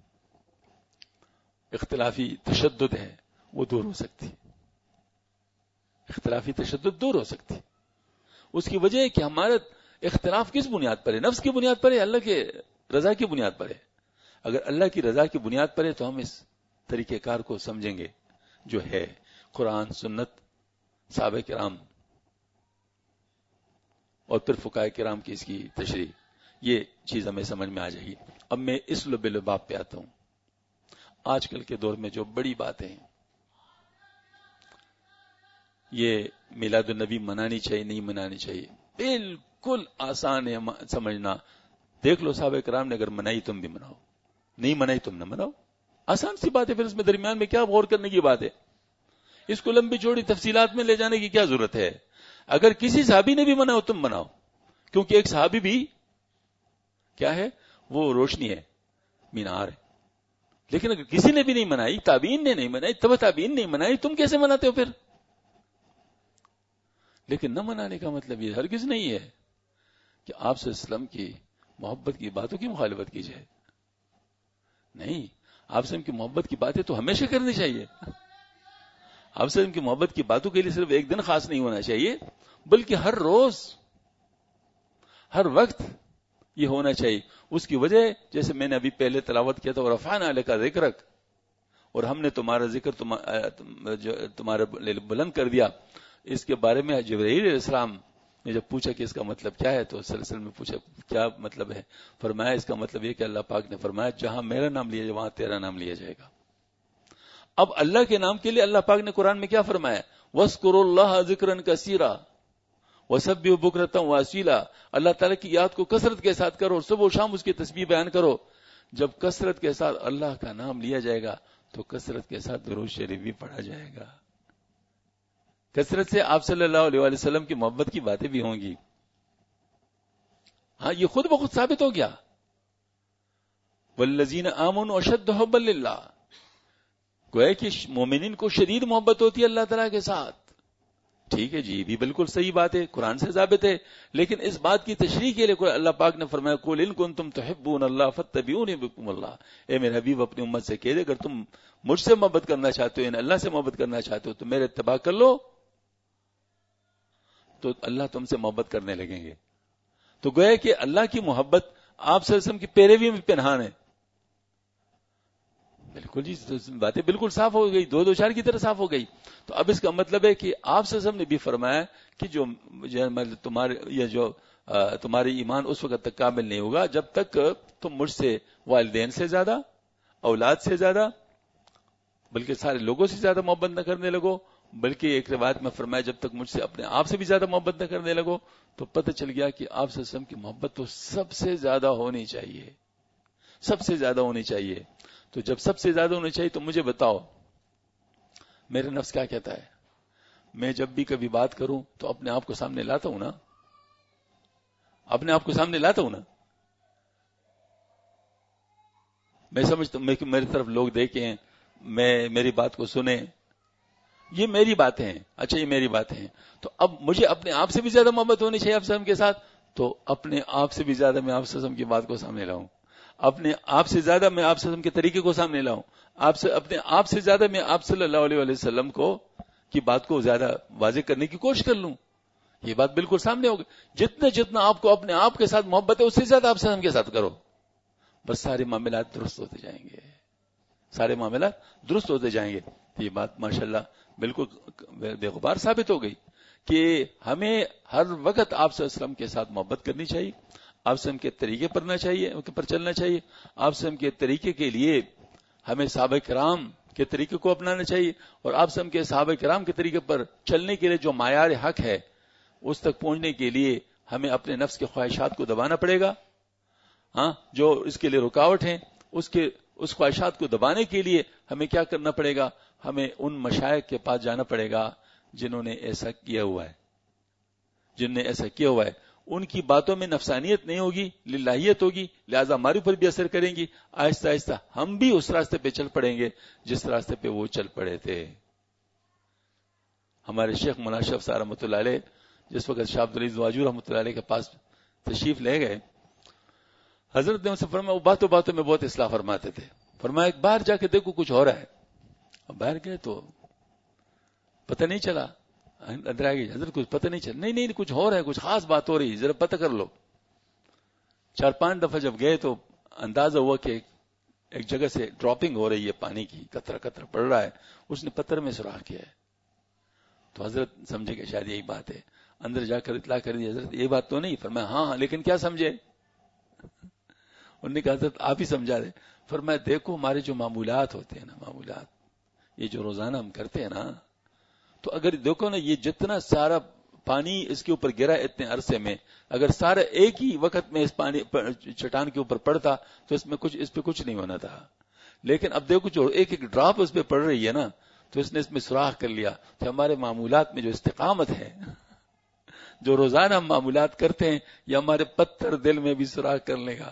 اختلافی تشدد ہے وہ دور ہو سکتی. اختلافی تشدد دور ہو سکتی. اس کی وجہ ہے کہ ہمارا اختلاف کس بنیاد پر ہے, نفس کی بنیاد پر ہے, اللہ کے رضا کی بنیاد پر ہے. اگر اللہ کی رضا کی بنیاد پر ہے تو ہم اس طریقہ کار کو سمجھیں گے جو ہے قرآن, سنت, صحابہ کرام اور پھر فقہاء کرام کی اس کی تشریح, یہ چیز ہمیں سمجھ میں آ جائے گی. اب میں اس لب لباب پہ آتا ہوں. آج کل کے دور میں جو بڑی باتیں ہیں, یہ میلاد النبی منانی چاہیے نہیں منانی چاہیے, بالکل آسان ہے سمجھنا. دیکھ لو صحابہ کرام نے اگر منائی تم بھی مناؤ, نہیں منائی تم نہ مناؤ, آسان سی بات ہے. پھر اس میں درمیان میں کیا غور کرنے کی بات ہے, اس کو لمبی چوڑی تفصیلات میں لے جانے کی کیا ضرورت ہے. اگر کسی صحابی نے بھی مناؤ تم مناؤ, کیونکہ ایک صحابی بھی کیا ہے, وہ روشنی ہے, مینار ہے. لیکن اگر کسی نے بھی نہیں منائی, تابعین نے نہیں منائی, تبع تابعین نہیں منائی, تم کیسے مناتے ہو پھر؟ لیکن نہ منانے کا مطلب یہ ہرگز نہیں ہے کہ آپ صلی اللہ علیہ وسلم کی محبت کی باتوں کی مخالفت کی جائے. نہیں, آپ سے ان کی محبت کی باتیں تو ہمیشہ کرنی چاہیے. آپ سے ان کی محبت کی باتوں کے لیے صرف ایک دن خاص نہیں ہونا چاہیے, بلکہ ہر روز, ہر وقت یہ ہونا چاہیے. اس کی وجہ جیسے میں نے ابھی پہلے تلاوت کیا تھا ورفعنا لک ذکرک، اور ہم نے تمہارا ذکر تمہارا بلند کر دیا. اس کے بارے میں جبرائیل علیہ السلام نے جب پوچھا کہ اس کا مطلب کیا ہے تو صلی اللہ علیہ وسلم نے پوچھا کیا مطلب ہے، فرمایا اس کا مطلب یہ کہ اللہ پاک نے فرمایا جہاں میرا نام لیا جائے وہاں تیرا نام لیا جائے گا. اب اللہ کے نام کے لیے اللہ پاک نے قرآن میں کیا فرمایا، وَاذْكُرُوا اللَّهَ ذِكْرًا كَثِيرًا وَسَبِّحُوهُ بُكْرَةً وَأَصِيلًا. اللہ تعالیٰ کی یاد کو کثرت کے ساتھ کرو اور صبح و شام اس کی تسبیح بیان کرو. جب کثرت کے ساتھ اللہ کا نام لیا جائے گا تو کثرت کے ساتھ درود شریف بھی پڑھا جائے گا. کثرت سے آپ صلی اللہ علیہ وسلم کی محبت کی باتیں بھی ہوں گی. ہاں یہ خود بخود ثابت ہو گیا. وَالَّذِينَ آمَنُوا أَشَدُّ حُبًّا لِلَّهِ. گویا کہ مومنین کو شدید محبت ہوتی ہے اللہ تعالیٰ کے ساتھ. ٹھیک ہے جی، بھی بالکل صحیح بات ہے، قرآن سے ثابت ہے. لیکن اس بات کی تشریح کے لیے اللہ پاک نے فرمایا قُلْ إِن كُنتُمْ تُحِبُّونَ اللَّهَ فَاتَّبِعُونِي يُحْبِبْكُمُ اللَّهُ. اے میرے حبیب اپنی امت سے کہہ دے اگر تم مجھ سے محبت کرنا چاہتے ہو یعنی اللہ سے محبت کرنا چاہتے ہو تو میرے اتباع کر لو تو اللہ تم سے محبت کرنے لگیں گے. تو گویا کہ اللہ کی محبت آپ صلی اللہ علیہ وسلم کی پیروی میں پنہان ہے. بالکل جی، باتیں بالکل صاف ہو گئی، دو چار کی طرح صاف ہو گئی. تو اب اس کا مطلب ہے کہ آپ صلی اللہ علیہ وسلم نے بھی فرمایا کہ جو تمہارے ایمان اس وقت تک کامل نہیں ہوگا جب تک تم مجھ سے والدین سے زیادہ، اولاد سے زیادہ، بلکہ سارے لوگوں سے زیادہ محبت نہ کرنے لگو. بلکہ ایک روایت میں فرمایا جب تک مجھ سے اپنے آپ سے بھی زیادہ محبت نہ کرنے لگو. تو پتہ چل گیا کہ آپ صلی اللہ علیہ وسلم کی محبت تو سب سے زیادہ ہونی چاہیے، سب سے زیادہ ہونی چاہیے. تو جب سب سے زیادہ ہونی چاہیے تو مجھے بتاؤ میرا نفس کیا کہتا ہے. میں جب بھی کبھی بات کروں تو اپنے آپ کو سامنے لاتا ہوں نا، اپنے آپ کو سامنے لاتا ہوں نا. میں سمجھتا ہوں کہ میری طرف لوگ دیکھیں، میری بات کو سنیں، یہ میری باتیں ہیں. اچھا یہ میری باتیں ہیں تو اب مجھے اپنے آپ سے بھی زیادہ محبت ہونی چاہیے آپ وسلم کے ساتھ. تو اپنے آپ سے بھی زیادہ میں آپ وسلم کی بات کو سامنے لاؤں، اپنے آپ سے زیادہ میں آپ وسلم کے طریقے کو سامنے لاؤں، اپنے آپ سے زیادہ میں آپ صلی اللہ علیہ وسلم کی بات کو زیادہ واضح کرنے کی کوشش کر لوں. یہ بات بالکل سامنے ہوگی. جتنا آپ کو اپنے آپ کے ساتھ محبت ہے اس سے زیادہ آپ وسلم کے ساتھ کرو، بس سارے معاملات درست ہوتے جائیں گے، سارے معاملات درست ہوتے جائیں گے. یہ بات ماشاءاللہ بالکل بے غبار ثابت ہو گئی کہ ہمیں ہر وقت آپ صلی اللہ علیہ وسلم کے ساتھ محبت کرنی چاہیے، آپ سے ہم کے طریقے پر چلنا چاہیے. آپ سے ہم کے طریقے کے لیے ہمیں صحابہ کرام کے طریقے کو اپنانا چاہیے، اور آپ سے ہم کے صحابہ کرام کے طریقے پر چلنے کے لیے جو معیار حق ہے اس تک پہنچنے کے لیے ہمیں اپنے نفس کے خواہشات کو دبانا پڑے گا. ہاں جو اس کے لیے رکاوٹ ہیں اس خواہشات کو دبانے کے لیے ہمیں کیا کرنا پڑے گا، ہمیں ان مشائخ کے پاس جانا پڑے گا جنہوں نے ایسا کیا ہوا ہے. ان کی باتوں میں نفسانیت نہیں ہوگی، للہیت ہوگی، لہذا ہمارے اوپر بھی اثر کریں گی. آہستہ آہستہ ہم بھی اس راستے پہ چل پڑیں گے جس راستے پہ وہ چل پڑے تھے. ہمارے شیخ مولانا اشرف صاحب رحمۃ اللہ علیہ جس وقت شاہ عبد العزیز واجور رحمۃ اللہ علیہ کے پاس تشریف لے گئے، حضرت نے ان سے فرمایا، وہ باتوں میں بہت اصلاح فرماتے تھے. فرمایا ایک باہر جا کے دیکھو کچھ ہو رہا ہے. اب باہر گئے تو پتہ نہیں چلا، اندر آ گئی حضرت کچھ پتہ نہیں چلا، نہیں کچھ ہو رہا ہے، کچھ خاص بات ہو رہی ہے، ذرا پتہ کر لو. 4-5 دفعہ جب گئے تو اندازہ ہوا کہ ایک جگہ سے ڈراپنگ ہو رہی ہے، پانی کی قطرہ قطرہ پڑ رہا ہے. اس نے پتھر میں سوراخ کیا ہے. تو حضرت سمجھے کہ شاید یہی بات ہے. اندر جا کر اطلاع کر دی، حضرت یہ بات تو نہیں. فرمایا ہاں لیکن کیا سمجھے؟ انہوں نے کہا حضرت آپ ہی سمجھا دیں. فرمایا دیکھو ہمارے جو معمولات ہوتے ہیں نا، معمولات یہ جو روزانہ ہم کرتے ہیں نا، تو اگر دیکھو نا یہ جتنا سارا پانی اس کے اوپر گرا اتنے عرصے میں، اگر سارا ایک ہی وقت میں اس پانی چٹان کے اوپر پڑتا تو اس پہ کچھ نہیں ہونا تھا. لیکن اب دیکھو جو ایک ڈراپ اس پہ پڑ رہی ہے نا، تو اس نے اس میں سوراخ کر لیا. تو ہمارے معمولات میں جو استقامت ہے، جو روزانہ ہم معمولات کرتے ہیں، یہ ہمارے پتھر دل میں بھی سوراخ کر لے گا،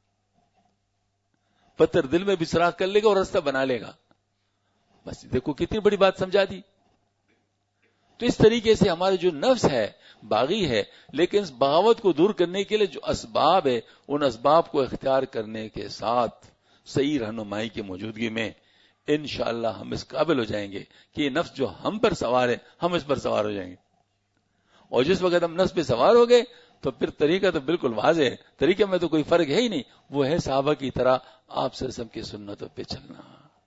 پتھر دل میں بھی سوراخ کر لے گا اور راستہ بنا لے گا. بس دیکھو کتنی بڑی بات سمجھا دی. تو اس طریقے سے ہمارا جو نفس ہے باغی ہے، لیکن اس بغاوت کو دور کرنے کے لیے جو اسباب ہے ان اسباب کو اختیار کرنے کے ساتھ صحیح رہنمائی کی موجودگی میں انشاءاللہ ہم اس قابل ہو جائیں گے کہ یہ نفس جو ہم پر سوار ہے ہم اس پر سوار ہو جائیں گے. اور جس وقت ہم نفس پہ سوار ہو گئے تو پھر طریقہ تو بالکل واضح ہے، طریقے میں تو کوئی فرق ہے ہی نہیں، وہ ہے صحابہ کی طرح آپ صلی اللہ علیہ وسلم کی سنتوں پہ چلنا،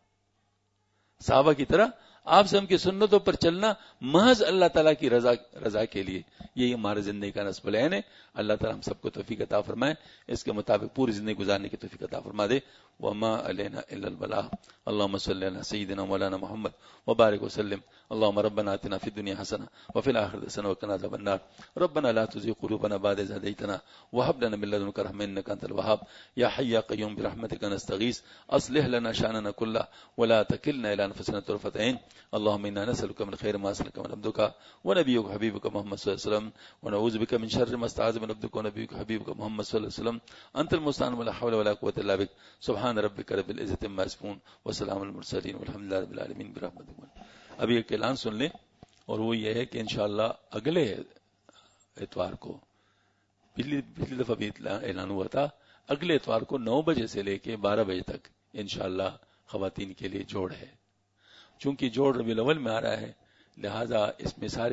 صحابہ کی طرح آپ صلی اللہ علیہ وسلم کی سنتوں پر چلنا محض اللہ تعالیٰ کی رضا کے لیے، یہی ہمارے زندگی کا نصب العین ہے۔ اللہ تعالیٰ ہم سب کو توفیق عطا فرمائے، اس کے مطابق پوری زندگی گزارنے کی توفیق عطا فرما دے۔ وما علینا الا البلاغ۔ اللهم صل على سيدنا مولانا محمد وبارك وسلم۔ اللهم ربنا آتنا في الدنيا حسنة وفي الآخرة حسنة وقنا عذاب النار۔ ربنا لا تزغ قلوبنا بعد إذ هديتنا وهب لنا من لدنك رحمة إنك أنت الوهاب۔ يا حي يا قيوم برحمتك نستغيث أصلح لنا شأننا كله ولا تكلنا إلى أنفسنا طرفة عين۔ اللهم إنا نسألك من خير ما سألك من عبدك ونبيك وحبيبك محمد صلى الله عليه وسلم، ونعوذ بك من شر ما استعاذ من عبدك ونبيك وحبيبك محمد صلى الله عليه وسلم۔ أنت المستعان ولا حول ولا قوة إلا بك۔ سبحان ربك رب العزة عما يصفون وسلام على المرسلين والحمد لله رب العالمين برحمتك۔ ابھی ایک اعلان سن لیں، اور وہ یہ ہے کہ انشاءاللہ اگلے اتوار کو، پچھلی دفعہ بھی اعلان ہوا تھا، اگلے اتوار کو 9 بجے سے لے کے 12 بجے تک انشاءاللہ خواتین کے لیے جوڑ ہے۔ چونکہ جوڑ ربیع الاول میں آ رہا ہے، لہذا اس میں سارے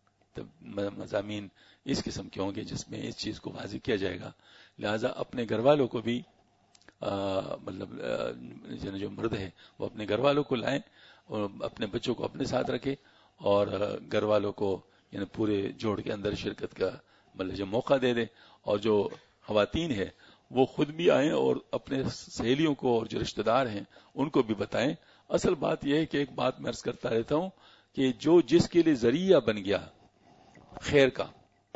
مضامین اس قسم کے ہوں گے جس میں اس چیز کو واضح کیا جائے گا، لہذا اپنے گھر والوں کو بھی مطلب جو مرد ہے وہ اپنے گھر والوں کو لائیں اور اپنے بچوں کو اپنے ساتھ رکھے، اور گھر والوں کو یعنی پورے جوڑ کے اندر شرکت کا مطلب جو موقع دے دیں، اور جو خواتین ہے وہ خود بھی آئیں اور اپنے سہیلیوں کو اور جو رشتہ دار ہیں ان کو بھی بتائیں۔ اصل بات یہ ہے کہ ایک بات میں عرض کرتا رہتا ہوں کہ جو جس کے لیے ذریعہ بن گیا خیر کا،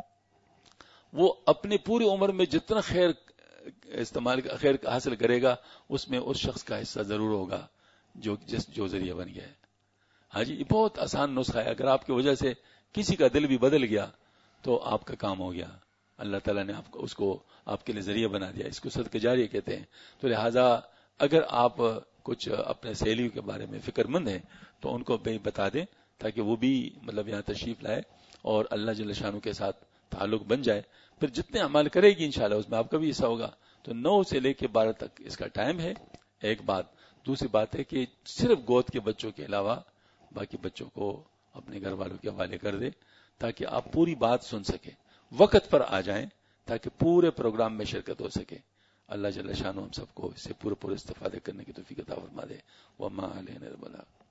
وہ اپنی پوری عمر میں جتنا خیر خیر حاصل کرے گا اس میں اس شخص کا حصہ ضرور ہوگا جو ذریعہ بن گیا ہے۔ ہاں جی، یہ بہت آسان نسخہ ہے، اگر آپ کی وجہ سے کسی کا دل بھی بدل گیا تو آپ کا کام ہو گیا، اللہ تعالیٰ نے آپ کو اس کو آپ کے لیے ذریعہ بنا دیا، اس کو صدقہ جاریہ کہتے ہیں۔ تو لہٰذا اگر آپ کچھ اپنے سہیلیوں کے بارے میں فکر مند ہیں تو ان کو بھی بتا دیں تاکہ وہ بھی مطلب یہاں تشریف لائے اور اللہ جل شانہ کے ساتھ تعلق بن جائے، پھر جتنے عمل کرے گی انشاءاللہ اس میں آپ کا بھی حصہ ہوگا۔ تو 9 سے لے کے 12 تک اس کا ٹائم ہے، ایک بات۔ دوسری بات ہے کہ صرف گود کے بچوں کے علاوہ باقی بچوں کو اپنے گھر والوں کے حوالے کر دے تاکہ آپ پوری بات سن سکیں، وقت پر آ جائیں تاکہ پورے پروگرام میں شرکت ہو سکے۔ اللہ جل شانہ ہم سب کو اس سے پورے استفادے کرنے کی توفیق عطا فرما دے۔ وما علینا البلاغ۔